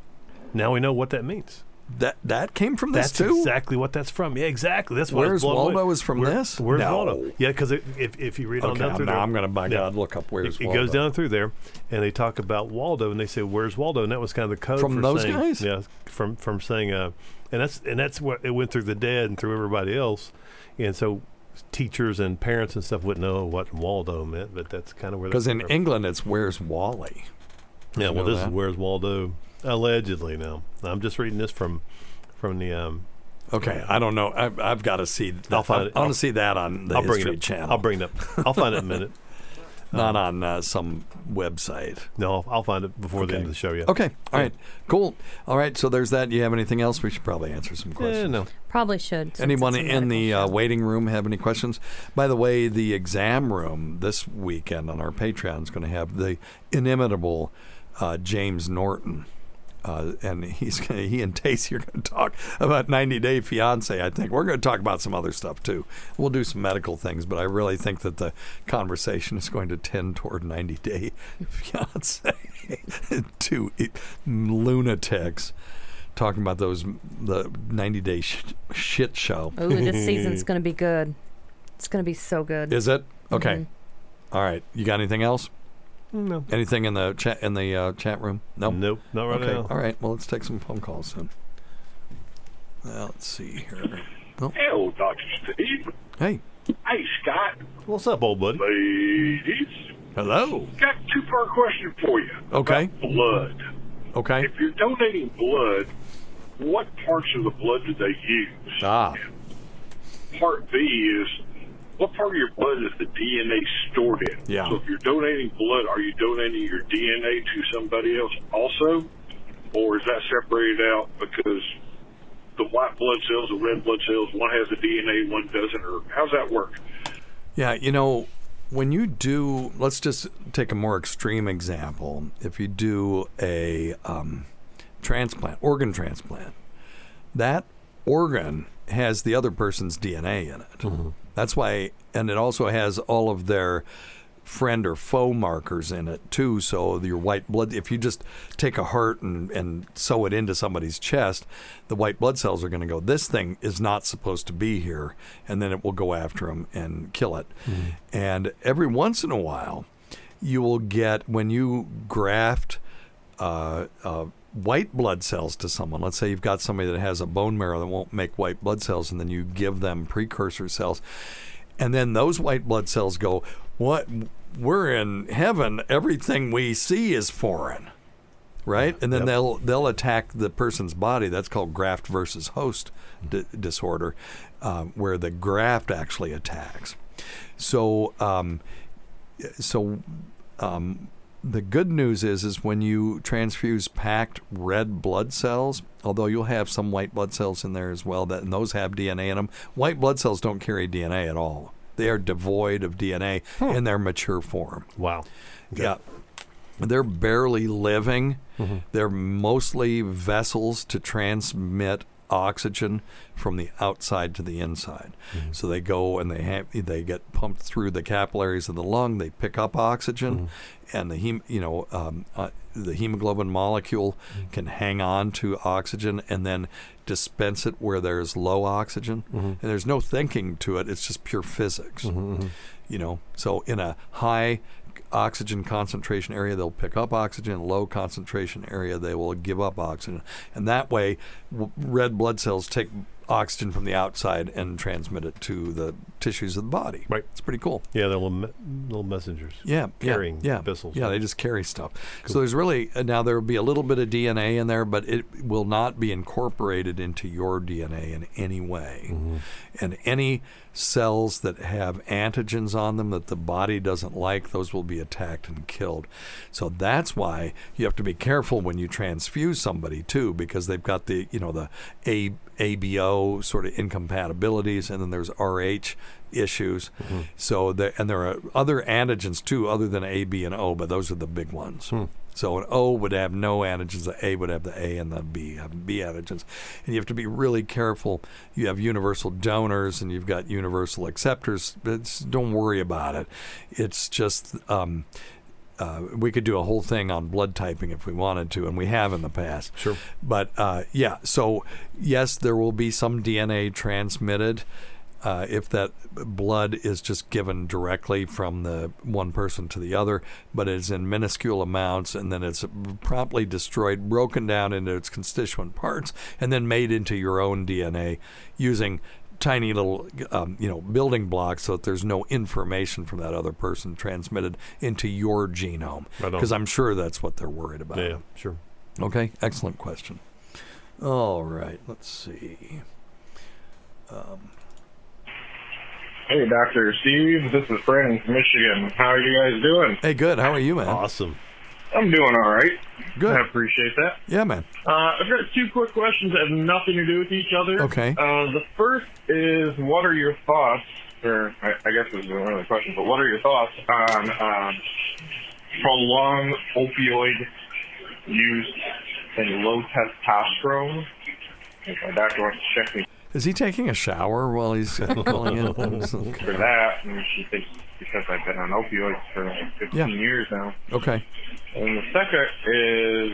Now we know what that means. That that came from this That's too. exactly what that's from. Yeah, exactly. That's why I Where's was blown Waldo away. is from Where- this? Where's No. Waldo? Yeah, because if if you read on Okay, down through now there, I'm gonna, by God, look up Where's it, it Waldo. goes down through there, and they talk about Waldo, and they say Where's Waldo, and that was kind of the code From for those saying, guys? Yeah, from from saying, uh, and that's and that's what it went through the dead and through everybody else, and so teachers and parents and stuff wouldn't know what Waldo meant, but that's kind of where Because that's in from. England, it's Where's Wally. Yeah, You well, know this that? is Where's Waldo allegedly. Now I'm just reading this from from the. Um, Okay, I don't know. I've, I've got to see. That. I'll find it. I want I'll- to see that on the I'll bring History it up. Channel. I'll bring it up. I'll find it in a minute. Not on uh, some website. No, I'll, I'll find it before the end of the show. Yeah. Okay. All right. Cool. All right. So there's that. Do you have anything else? We should probably answer some questions. Yeah, no. Probably should. since Anyone it's a in the medical uh, show. waiting room have any questions? By the way, the exam room this weekend on our Patreon is going to have the inimitable uh, James Norton. Uh, and he's gonna, he and Tacey are going to talk about ninety Day Fiance. I think we're going to talk about some other stuff too. We'll do some medical things, but I really think that the conversation is going to tend toward ninety Day Fiance. Two lunatics talking about those the ninety Day sh- shit show. Ooh, this season's going to be good. It's going to be so good. Is it? Okay. Mhm. All right. You got anything else? No. Anything in the chat in the uh, chat room? Nope. Nope. Not right okay. now. All right. Well, let's take some phone calls then. Well, let's see here. Oh. Hello, Doctor Steve. Hey. Hey, Scott. What's up, old buddy? Ladies. Hello. Got a two-part question for you. Okay. About blood. Okay. If you're donating blood, what parts of the blood do they use? Ah. Part B is, what part of your blood is the D N A stored in? Yeah. So if you're donating blood, are you donating your D N A to somebody else also? Or is that separated out because blood cells or red blood cells? One has the D N A, one doesn't, or how's that work? Yeah, you know, when you do, let's just take a more extreme example. If you do a um, transplant, organ transplant, that organ has the other person's D N A in it. Mm-hmm. That's why, and it also has all of their friend or foe markers in it too. So your white blood, if you just take a heart and, and sew it into somebody's chest, the white blood cells are going to go, this thing is not supposed to be here, and then it will go after them and kill it. Mm-hmm. And every once in a while, you will get, when you graft uh, uh, white blood cells to someone, let's say you've got somebody that has a bone marrow that won't make white blood cells, and then you give them precursor cells, and then those white blood cells go, what? We're in heaven. Everything we see is foreign, right? And then yep. they'll they'll attack the person's body. That's called graft versus host d- disorder, uh, where the graft actually attacks. So, um, so um, the good news is is when you transfuse packed red blood cells, although you'll have some white blood cells in there as well, that and those have D N A in them. White blood cells don't carry D N A at all. They are devoid of D N A huh. in their mature form. Wow. Okay. Yeah. They're barely living. Mm-hmm. They're mostly vessels to transmit oxygen from the outside to the inside. Mm-hmm. So they go and they have, they get pumped through the capillaries of the lung. They pick up oxygen, mm-hmm. and the hem, you know um, uh, the hemoglobin molecule mm-hmm. can hang on to oxygen and then dispense it where there's low oxygen. Mm-hmm. And there's no thinking to it. It's just pure physics. Mm-hmm. You know, so in a high oxygen concentration area, they'll pick up oxygen. Low concentration area, they will give up oxygen. And that way, w- red blood cells take oxygen from the outside and transmit it to the tissues of the body. Right. It's pretty cool. Yeah, they're little, me- little messengers. Yeah. Carrying yeah, yeah. vessels. Yeah, they just carry stuff. Cool. So there's really, uh, now there will be a little bit of D N A in there, but it will not be incorporated into your D N A in any way. Mm-hmm. And any cells that have antigens on them that the body doesn't like, those will be attacked and killed. So that's why you have to be careful when you transfuse somebody too, because they've got the, you know, the A, ABO sort of incompatibilities, and then there's R H issues. Mm-hmm. So there, and there are other antigens too, other than A, B, and O, but those are the big ones. Hmm. So an O would have no antigens, the A would have the A, and the B have B antigens. And you have to be really careful. You have universal donors and you've got universal acceptors. It's, don't worry about it. It's just, um, uh, we could do a whole thing on blood typing if we wanted to, and we have in the past. Sure. But uh, yeah, so yes, there will be some D N A transmitted. Uh, if that blood is just given directly from the one person to the other, but it's in minuscule amounts, and then it's promptly destroyed, broken down into its constituent parts, and then made into your own D N A using tiny little, um, you know, building blocks, so that there's no information from that other person transmitted into your genome. Because I'm sure that's what they're worried about. Yeah, sure. Okay, excellent question. All right, let's see. Um, Hey, Doctor Steve. This is Brandon from Michigan. How are you guys doing? Hey, good. How are you, man? Awesome. I'm doing all right. Good. I appreciate that. Yeah, man. Uh, I've got two quick questions that have nothing to do with each other. Okay. Uh, the first is, what are your thoughts, or I, I guess this is one of the questions, but what are your thoughts on um, prolonged opioid use and low testosterone? If my doctor wants to check me. Is he taking a shower while he's calling in? Okay. For that, and she thinks because I've been on opioids for like fifteen yeah. years now. Okay. And the second is,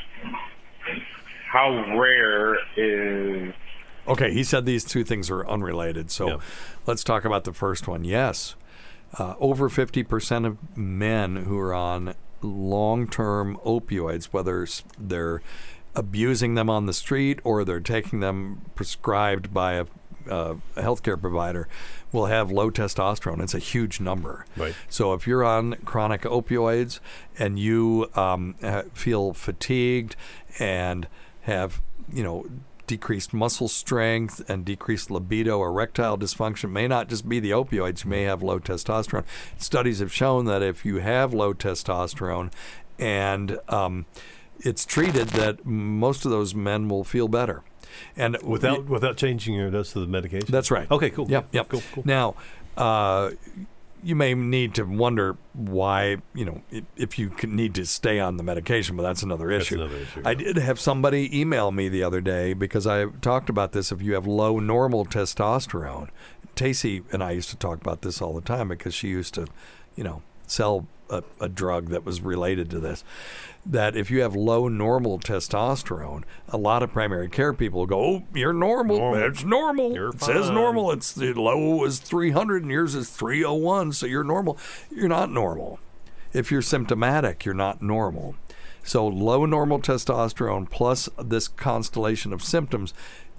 how rare is... Okay, he said these two things are unrelated, so yeah. let's talk about the first one. Yes, uh, over fifty percent of men who are on long-term opioids, whether they're abusing them on the street or they're taking them prescribed by a, uh, a healthcare provider, will have low testosterone. It's a huge number. Right. So if you're on chronic opioids and you um, feel fatigued and have, you know, decreased muscle strength and decreased libido, erectile dysfunction, may not just be the opioids, you may have low testosterone. Studies have shown that if you have low testosterone and um, it's treated, that most of those men will feel better. And without without changing your dose of the medication. That's right. Okay, cool. Yep, yep. Cool, cool. Now, uh, you may need to wonder why, you know, if, if you can need to stay on the medication, but that's another That's issue. another issue. I did have somebody email me the other day because I talked about this. If you have low normal testosterone, Tacey and I used to talk about this all the time because she used to, you know, sell a, a drug that was related to this. That if you have low normal testosterone, a lot of primary care people will go, "Oh, you're normal. Normal. It's normal. You're it says fine." normal. It's the low is three hundred and yours is three oh one, so you're normal." You're not normal. If you're symptomatic, you're not normal. So low normal testosterone plus this constellation of symptoms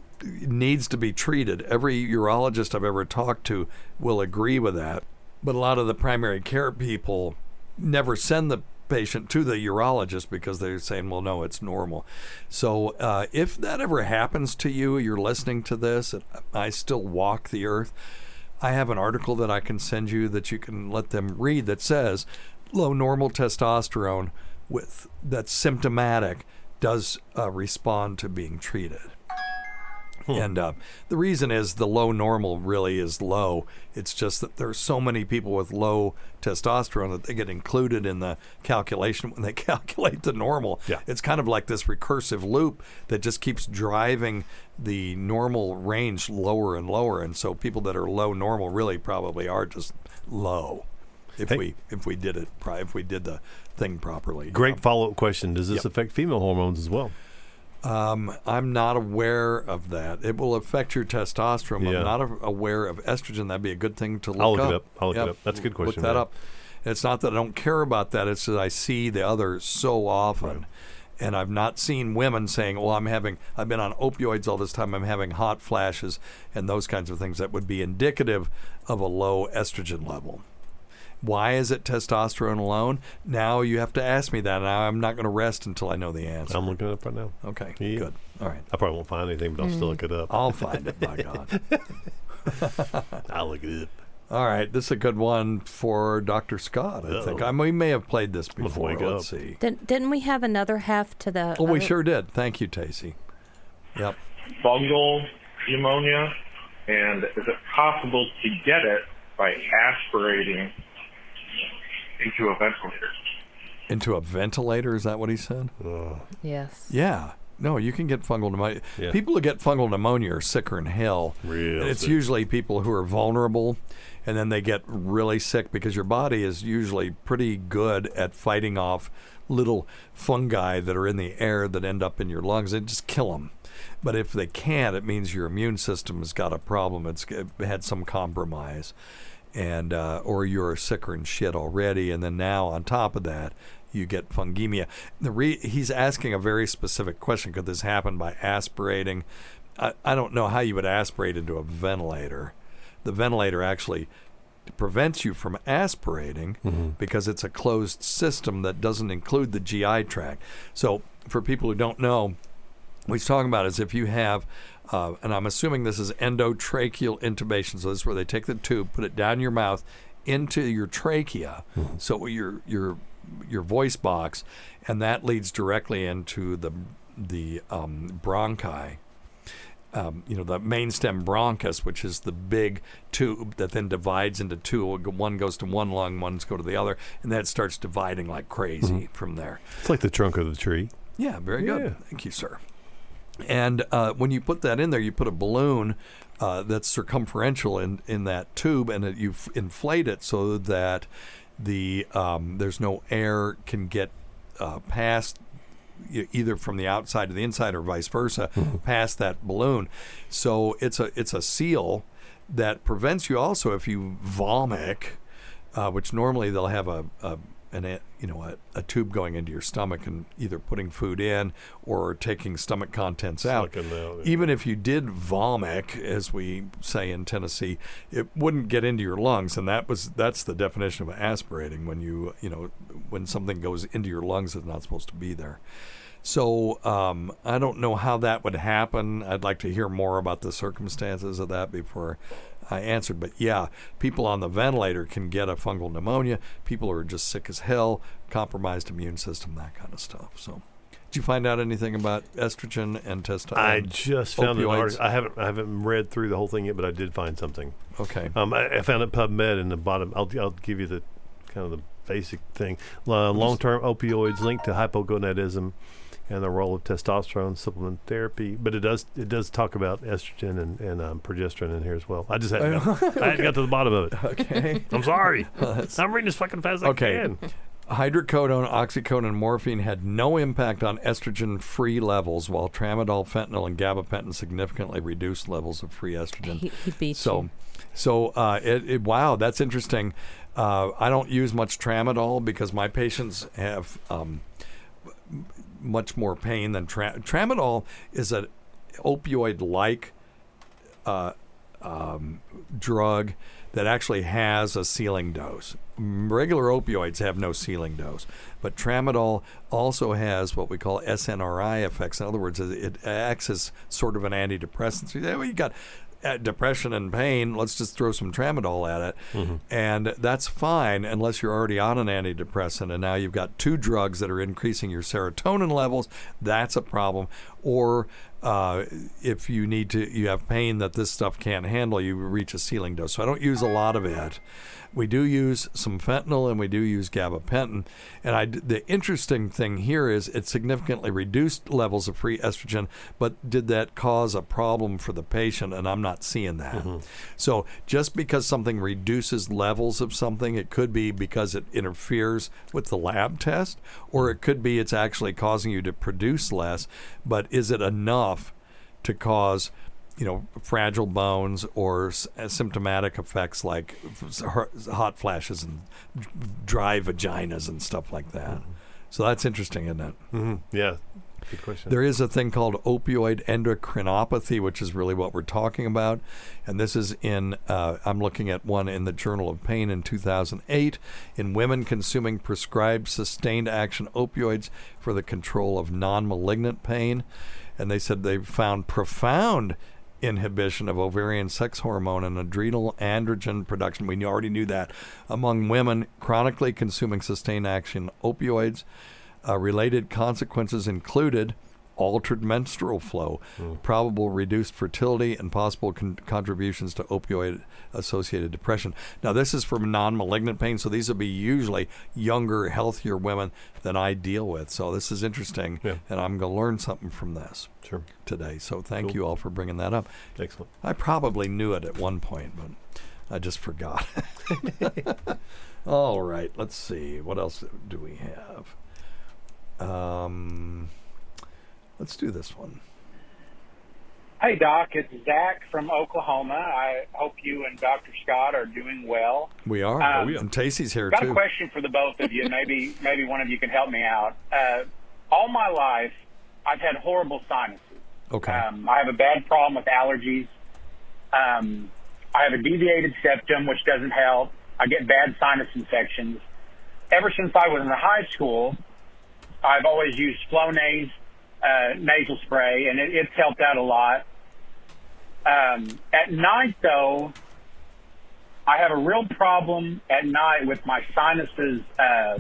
needs to be treated. Every urologist I've ever talked to will agree with that. But a lot of the primary care people never send the patient to the urologist because they're saying, well, no, it's normal. So uh, if that ever happens to you, you're listening to this, and I still walk the earth, I have an article that I can send you that you can let them read that says low normal testosterone with that's symptomatic does uh, respond to being treated. Hmm. And uh, the reason is the low normal really is low. It's just that there's so many people with low testosterone that they get included in the calculation when they calculate the normal. Yeah. It's kind of like this recursive loop that just keeps driving the normal range lower and lower. And so people that are low normal really probably are just low if Hey. we if we did it pro- if we did the thing properly. Great Um, follow-up question. Does this Yep. affect female hormones as well? Um, I'm not aware of that. It will affect your testosterone. Yeah. I'm not a- aware of estrogen. That'd be a good thing to look up. I'll look it up. I'll look it Yep. up. That's a good question, Look that man. up. It's not that I don't care about that. It's that I see the other so often. And I've not seen women saying, well, I'm having, I've been on opioids all this time. I'm having hot flashes and those kinds of things that would be indicative of a low estrogen level. Why is it testosterone alone? Now you have to ask me that. And I'm not going to rest until I know the answer. I'm looking it up right now. Okay, Yeah. good. All right. I probably won't find anything, but I'll still look it up. I'll find it, by God. I'll look it up. All right, this is a good one for Doctor Scott, I think. Uh-oh. I mean, we may have played this gonna before. wake Let's up. see. Didn't, didn't we have another half to the? Oh, we other- sure did. Thank you, Tacey. Yep. Fungal pneumonia, and is it possible to get it by aspirating into a ventilator? Into a ventilator, is that what he said? Yes. Yeah. No, you can get fungal pneumonia. Yeah. People who get fungal pneumonia are sicker than hell. Real And it's sick. usually people who are vulnerable, and then they get really sick because your body is usually pretty good at fighting off little fungi that are in the air that end up in your lungs. They just kill them. But if they can't, it means your immune system has got a problem. It's it had some compromise, and uh, or you're sicker than shit already, and then now on top of that, you get fungemia. The re- he's asking a very specific question. Could this happen by aspirating? I, I don't know how you would aspirate into a ventilator. The ventilator actually prevents you from aspirating Mm-hmm. because it's a closed system that doesn't include the G I tract. So for people who don't know, what he's talking about is if you have, uh, and I'm assuming this is endotracheal intubation, so this is where they take the tube, put it down your mouth into your trachea, Mm-hmm. so your your your voice box, and that leads directly into the the um, bronchi. Um, you know, the main stem bronchus, which is the big tube that then divides into two. One goes to one lung, one's go to the other, and that starts dividing like crazy Mhm. from there. It's like the trunk of the tree. Yeah, very Yeah. good. Thank you, sir. And uh, when you put that in there, you put a balloon uh, that's circumferential in, in that tube, and it, you f- inflate it so that the um, there's no air can get uh, past e- either from the outside to the inside or vice versa past that balloon. So it's a it's a seal that prevents you also if you vomit, uh, which normally they'll have a, a an a, you know a, a tube going into your stomach and either putting food in or taking stomach contents out. Sucking out, yeah. Even if you did vomit, as we say in Tennessee, it wouldn't get into your lungs, and that was that's the definition of aspirating, when you you know when something goes into your lungs that's not supposed to be there. So um, I don't know how that would happen. I'd like to hear more about the circumstances of that before I answered. But yeah, people on the ventilator can get a fungal pneumonia. People who are just sick as hell, compromised immune system, that kind of stuff. So Did you find out anything about estrogen and testosterone? I just found an opioids? article. I haven't I haven't read through the whole thing yet, but I did find something. Okay. Um, I, I found it PubMed in the bottom. I'll I'll give you the kind of the basic thing. Uh, long-term opioids linked to hypogonadism and the role of testosterone supplement therapy. But it does it does talk about estrogen and, and um, progesterone in here as well. I just hadn't got, Okay. I hadn't got to the bottom of it. Okay. I'm sorry. Well, I'm reading as fucking fast as Okay. I can. Hydrocodone, oxycodone, and morphine had no impact on estrogen-free levels, while tramadol, fentanyl, and gabapentin significantly reduced levels of free estrogen. He, he beat so, you. so uh, it, it, wow, that's interesting. Uh, I don't use much tramadol because my patients have um, much more pain than tra- tramadol is an opioid-like uh, um, drug that actually has a ceiling dose. Regular opioids have no ceiling dose, but tramadol also has what we call S N R I effects. In other words, it acts as sort of an antidepressant. So you say, well, you got uh, depression and pain, let's just throw some tramadol at it. Mm-hmm. And that's fine unless you're already on an antidepressant and now you've got two drugs that are increasing your serotonin levels. That's a problem. Or uh, if you need to, you have pain that this stuff can't handle, you reach a ceiling dose. So I don't use a lot of it. We do use some fentanyl and we do use gabapentin. And I, the interesting thing here is it significantly reduced levels of free estrogen, but did that cause a problem for the patient? And I'm not seeing that. Mm-hmm. So just because something reduces levels of something, it could be because it interferes with the lab test, or it could be it's actually causing you to produce less. But is it enough to cause, you know, fragile bones or s- symptomatic effects like f- hot flashes and d- dry vaginas and stuff like that? Mm-hmm. So that's interesting, isn't it? Mm-hmm. Yeah, good question. There is a thing called opioid endocrinopathy, which is really what we're talking about. And this is in, uh, I'm looking at one in the Journal of Pain in two thousand eight, in women consuming prescribed sustained action opioids for the control of non-malignant pain. And they said they found profound inhibition of ovarian sex hormone and adrenal androgen production. We already knew that among women chronically consuming sustained action opioids. Uh, related consequences included altered menstrual flow, mm. probable reduced fertility, and possible con- contributions to opioid-associated depression. Now, this is for non-malignant pain, so these would be usually younger, healthier women than I deal with. So this is interesting, yeah. and I'm going to learn something from this sure. today. So thank cool. you all for bringing that up. Excellent. I probably knew it at one point, but I just forgot. All right, let's see. What else do we have? Um, let's do this one. Hey, Doc, it's Zach from Oklahoma. I hope you and Doctor Scott are doing well. We are. Um, oh, yeah. And Tacey's here, got too. Got a question for the both of you. maybe maybe one of you can help me out. Uh, all my life, I've had horrible sinuses. Okay. Um, I have a bad problem with allergies. Um, I have a deviated septum, which doesn't help. I get bad sinus infections. Ever since I was in high school, I've always used Flonase uh, nasal spray, and it, it's helped out a lot. Um, at night, though, I have a real problem at night with my sinuses uh,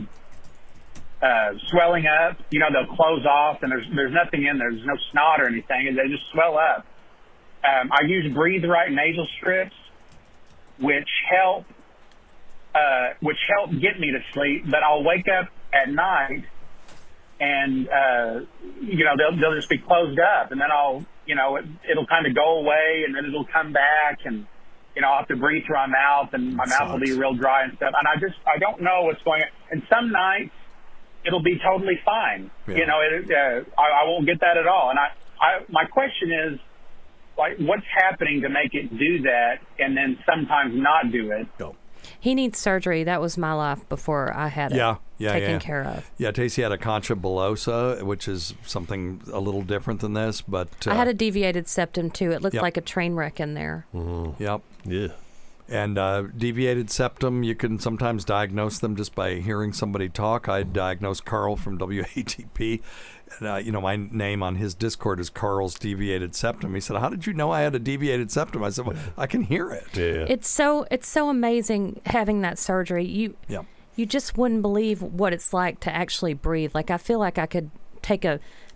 uh, swelling up. You know, they'll close off, and there's there's nothing in there. There's no snot or anything, and they just swell up. Um, I use Breathe Right nasal strips, which help uh, which help get me to sleep. But I'll wake up at night, and uh, you know they'll they'll just be closed up, and then I'll you know it, it'll kind of go away, and then it'll come back, and you know I'll have to breathe through my mouth, and my mouth will be real dry and stuff. And I just I don't know what's going on. And some nights it'll be totally fine. Yeah. You know, it, uh, I, I won't get that at all. And I, I my question is, like, what's happening to make it do that, and then sometimes not do it? No. He needs surgery. That was my life before I had it yeah, yeah, taken yeah. care of. Yeah, Tacey had a concha bullosa, which is something a little different than this, but uh, I had a deviated septum too. It looked yep. like a train wreck in there. Mm-hmm. Yep. Yeah. And uh, deviated septum, you can sometimes diagnose them just by hearing somebody talk. I diagnosed Carl from W A T P. And, uh, you know, my name on his Discord is Carl's Deviated Septum. He said, "How did you know I had a deviated septum?" I said, "Well, I can hear it." Yeah. It's so it's so amazing having that surgery. You yeah. you just wouldn't believe what it's like to actually breathe. Like I feel like I could take a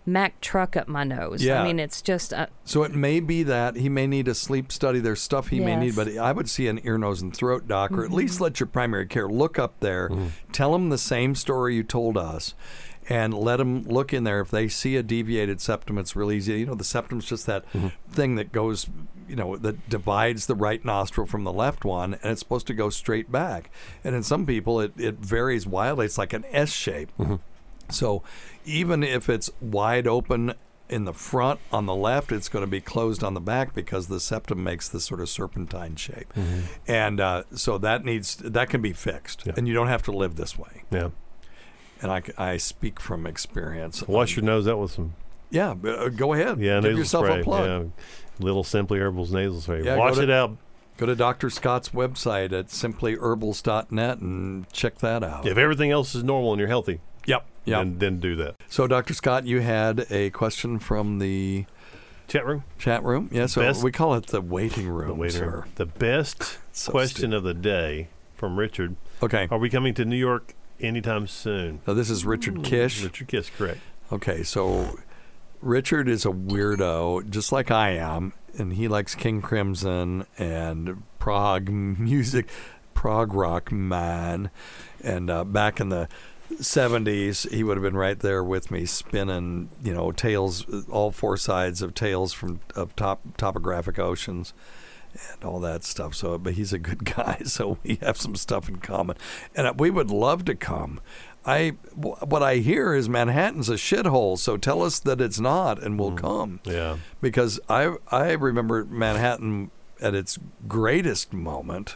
Mack truck up my nose. Yeah. I mean, it's just... Uh, so it may be that he may need a sleep study. There's stuff he may need, Yes. but I would see an ear, nose, and throat doc, or at Mhm. least let your primary care look up there, tell him the same story you told us, and let them look in there. If they see a deviated septum, it's really easy. You know, the septum's just that thing that goes, you know, that divides the right nostril from the left one, and it's supposed to go straight back. And in some people, it, it varies wildly. It's like an S shape. So even if it's wide open in the front on the left, it's going to be closed on the back because the septum makes this sort of serpentine shape. And uh, so that needs that can be fixed, and you don't have to live this way. Yeah. And I, I speak from experience. Wash your nose out with some. Yeah, uh, go ahead. Yeah, Give nasal yourself spray. a plug. Yeah. Little Simply Herbals nasal spray. Yeah, Wash go to- it out. Go to Doctor Scott's website at simply herbals dot net and check that out. If everything else is normal and you're healthy, Yep. Yep. then, then do that. So, Doctor Scott, you had a question from the chat room. Chat room. Yeah. So Best- we call it the waiting room. The waiting sir. room. The best So question of the day from Richard. Okay. Are we coming to New York anytime soon? So this is Richard Kish. Richard Kish, correct. Okay, so Richard is a weirdo, just like I am, and he likes King Crimson and prog music, prog rock man. And uh, back in the seventies, he would have been right there with me, spinning, you know, tales, all four sides of Tales from of top topographic oceans. And all that stuff. So, but he's a good guy, so we have some stuff in common, and we would love to come. I what I hear is Manhattan's a shithole, so tell us that it's not, and we'll come. Yeah, because I I remember Manhattan at its greatest moment,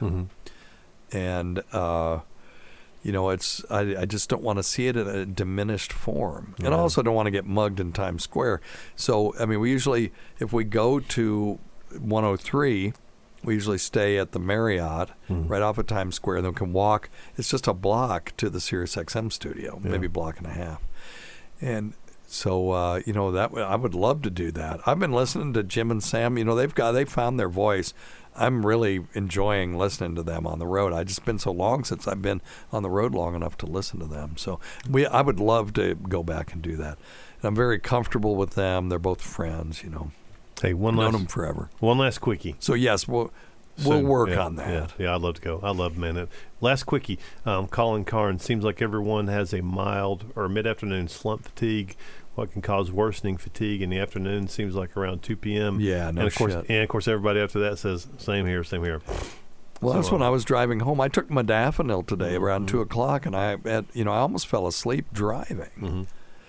and uh, you know, it's I I just don't want to see it in a diminished form, and I Yeah. also don't want to get mugged in Times Square. So, I mean, we usually if we go to one oh three. We usually stay at the Marriott right off of Times Square, and then we can walk. It's just a block to the Sirius X M studio, Yeah. maybe a block and a half. And so, uh, you know, that I would love to do that. I've been listening to Jim and Sam. You know, they've got they found their voice. I'm really enjoying listening to them on the road. I just been so long since I've been on the road long enough to listen to them. So we, I would love to go back and do that. And I'm very comfortable with them. They're both friends, you know. Hey, one known last them forever. One last quickie. So yes, we'll we'll Soon. work Yeah, on that. Yeah, yeah, I'd love to go. I love Manhattan. Last quickie. Um, Colin Carnes. Seems like everyone has a mild or mid-afternoon slump fatigue. What can cause worsening fatigue in the afternoon? Seems like around two p.m. Yeah, no and of course, shit. and of course, everybody after that says same here, same here. Well, So, that's uh, when I was driving home. I took modafinil today around Mm-hmm. two o'clock, and I, had, you know, I almost fell asleep driving. Mm-hmm.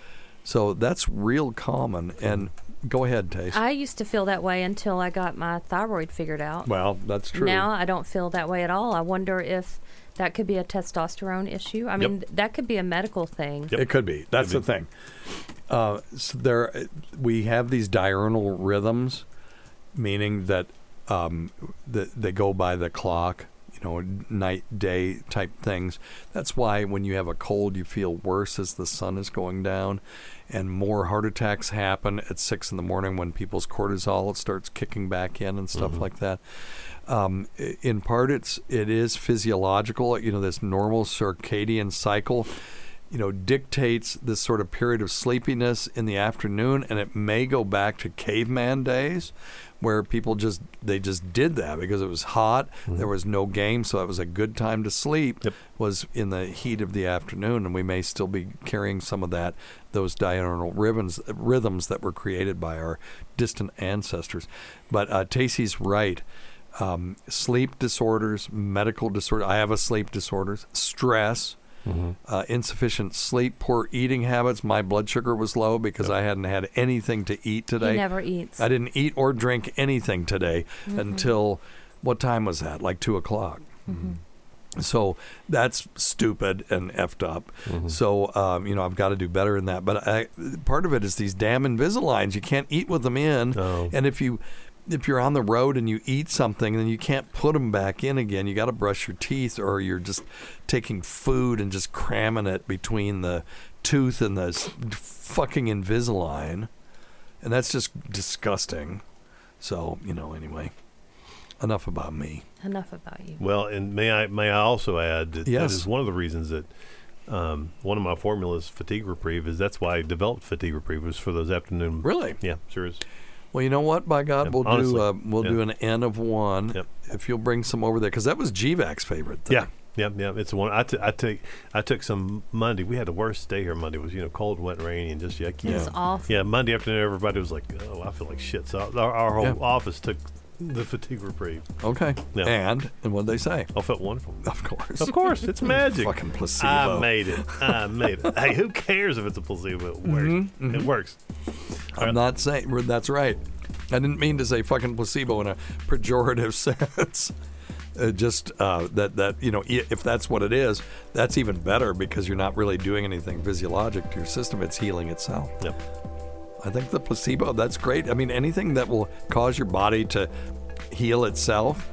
So that's real common. And go ahead, Tace. I used to feel that way until I got my thyroid figured out. Well, that's true. Now I don't feel that way at all. I wonder if that could be a testosterone issue. I mean, that could be a medical thing. It could be. That's Could the thing. Uh, so there, we have these diurnal rhythms, meaning that um, the, they go by the clock. You know, night day type things. That's why when you have a cold, you feel worse as the sun is going down, and more heart attacks happen at six in the morning when people's cortisol starts kicking back in and stuff Mhm. like that. Um, i- in part, it's it is physiological. You know, this normal circadian cycle, you know, dictates this sort of period of sleepiness in the afternoon, and it may go back to caveman days, where people just they just did that because it was hot. Mhm. There was no game, so it was a good time to sleep. Was in the heat of the afternoon, and we may still be carrying some of that those diurnal rhythms rhythms that were created by our distant ancestors. But uh, Tacey's right. Um, sleep disorders, medical disorders. I have a sleep disorders. Stress. Mm-hmm. Uh, insufficient sleep, poor eating habits. My blood sugar was low because I hadn't had anything to eat today. He never eats. I didn't eat or drink anything today Mhm. until, what time was that? Like two o'clock. Mhm. So that's stupid and effed up. Mhm. So, um, you know, I've got to do better in that. But I, part of it is these damn Invisaligns. You can't eat with them in. Oh. And if you... If you're on the road and you eat something, then you can't put them back in again. You got to brush your teeth, or you're just taking food and just cramming it between the tooth and the s- fucking Invisalign, and that's just disgusting. So, you know, anyway, enough about me. Enough about you. Well, and may I may I also add that Yes. that is one of the reasons that Um, one of my formulas, Fatigue Reprieve, is that's why I developed Fatigue Reprieve, was for those afternoon. Really? Yeah, sure is. Well, you know what? By God, Yeah, we'll honestly. do uh, we'll Yeah. do an N of one Yep. if you'll bring some over there, because that was G VAC's favorite thing. Yeah, yeah, yeah. It's one. I, t- I take. I took some Monday. We had the worst day here. Monday was you know cold, wet, and rainy, and just yucky. It was awful. Yeah, Monday afternoon, everybody was like, "Oh, I feel like shit." So our, our whole Yeah. office took the Fatigue Reprieve. Okay. Yeah. And and what'd they say? I felt wonderful. Of course. Of course, it's magic. Fucking placebo. I made it. I made it. Hey, who cares if it's a placebo? It works. Mhm, mhm. It works. I'm not saying that's right. I didn't mean to say fucking placebo in a pejorative sense. Uh, just uh, that that you know i- if that's what it is, that's even better because you're not really doing anything physiologic to your system. It's healing itself. Yep. I think the placebo, that's great. I mean, anything that will cause your body to heal itself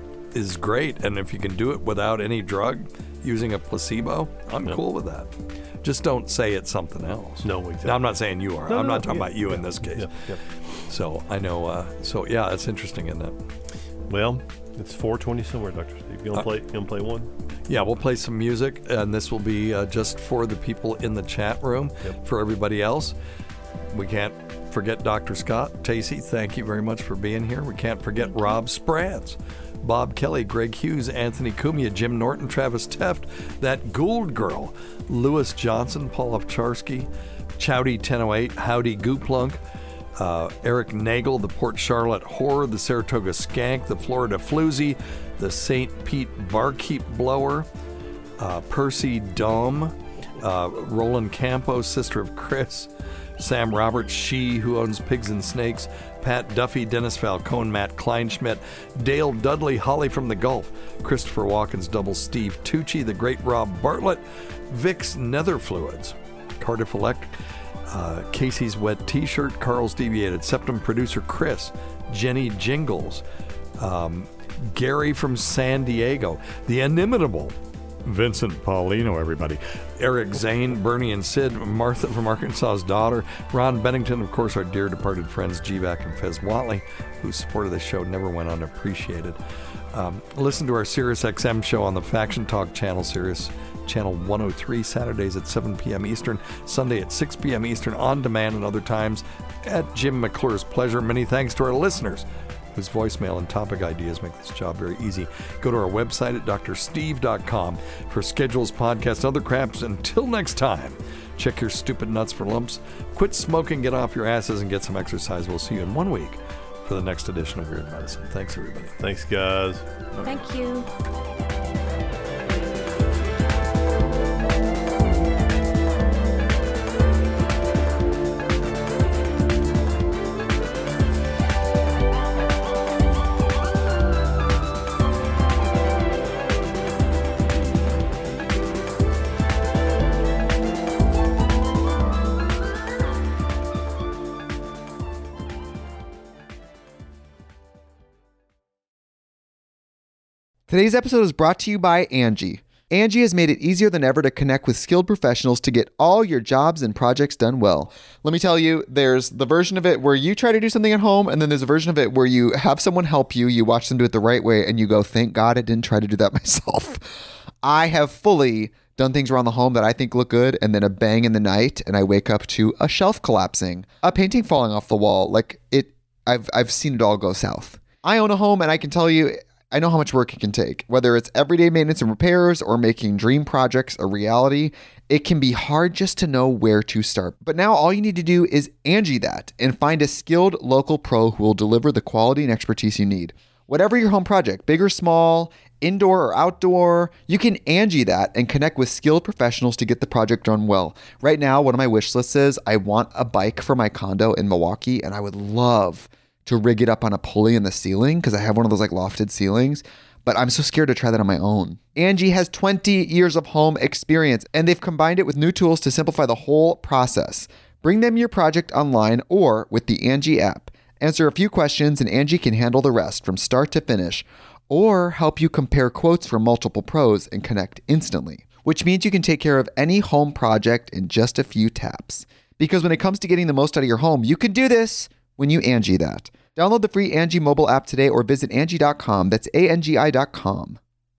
is great. And if you can do it without any drug, using a placebo, I'm Yep. cool with that. Just don't say it's something else. No, exactly. Now, I'm not saying you are. No, I'm no, not talking yeah, about you yeah, in this case. Yep, yep. So I know. Uh, so yeah, that's interesting, isn't it? Well, it's four twenty somewhere, Doctor Steve. You gonna Uh, play? You gonna play one? Yeah, we'll play some music, and this will be uh, just for the people in the chat room. Yep. For everybody else, we can't forget Doctor Scott. Tacey, thank you very much for being here. We can't forget Rob Sprads, Bob Kelly, Greg Hughes, Anthony Cumia, Jim Norton, Travis Teft, that Gould Girl, Lewis Johnson, Paul Ovcharsky, Chowdy ten oh eight, Howdy Gooplunk, uh, Eric Nagel, the Port Charlotte Horror, the Saratoga Skank, the Florida Floozy, the Saint Pete Barkeep Blower, uh, Percy Dome, uh, Roland Campos, Sister of Chris, Sam Roberts, She Who Owns Pigs and Snakes, Pat Duffy, Dennis Falcone, Matt Kleinschmidt, Dale Dudley, Holly from the Gulf, Christopher Walken's double Steve Tucci, the great Rob Bartlett, Vic's Nether Fluids, Cardiff Electric, uh, Casey's Wet T-Shirt, Carl's Deviated Septum, producer Chris, Jenny Jingles, um, Gary from San Diego, the inimitable Vincent Paulino, everybody. Eric Zane, Bernie and Sid, Martha from Arkansas's Daughter, Ron Bennington, of course, our dear departed friends G VAC and Fez Watley, whose support of the show never went unappreciated. Um, listen to our Sirius X M show on the Faction Talk channel, Sirius Channel one oh three, Saturdays at seven p.m. Eastern, Sunday at six p.m. Eastern, on demand and other times at Jim McClure's pleasure. Many thanks to our listeners whose voicemail and topic ideas make this job very easy. Go to our website at d r steve dot com for schedules, podcasts, and other craps. Until next time, check your stupid nuts for lumps, quit smoking, get off your asses, and get some exercise. We'll see you in one week for the next edition of Weird Medicine. Thanks, everybody. Thanks, guys. Thank you. Today's episode is brought to you by Angie. Angie has made it easier than ever to connect with skilled professionals to get all your jobs and projects done well. Let me tell you, there's the version of it where you try to do something at home, and then there's a version of it where you have someone help you, you watch them do it the right way, and you go, thank God I didn't try to do that myself. I have fully done things around the home that I think look good, and then a bang in the night, and I wake up to a shelf collapsing, a painting falling off the wall. Like it, I've I've seen it all go south. I own a home, and I can tell you, I know how much work it can take. Whether it's everyday maintenance and repairs or making dream projects a reality, it can be hard just to know where to start. But now all you need to do is Angie that and find a skilled local pro who will deliver the quality and expertise you need. Whatever your home project, big or small, indoor or outdoor, you can Angie that and connect with skilled professionals to get the project done well. Right now, one of my wish lists is I want a bike for my condo in Milwaukee, and I would love to rig it up on a pulley in the ceiling because I have one of those like lofted ceilings, but I'm so scared to try that on my own. Angie has twenty years of home experience, and they've combined it with new tools to simplify the whole process. Bring them your project online or with the Angie app. Answer a few questions and Angie can handle the rest from start to finish, or help you compare quotes from multiple pros and connect instantly, which means you can take care of any home project in just a few taps. Because when it comes to getting the most out of your home, you can do this when you Angie that. Download the free Angie mobile app today or visit Angie dot com. That's A N G I dot com.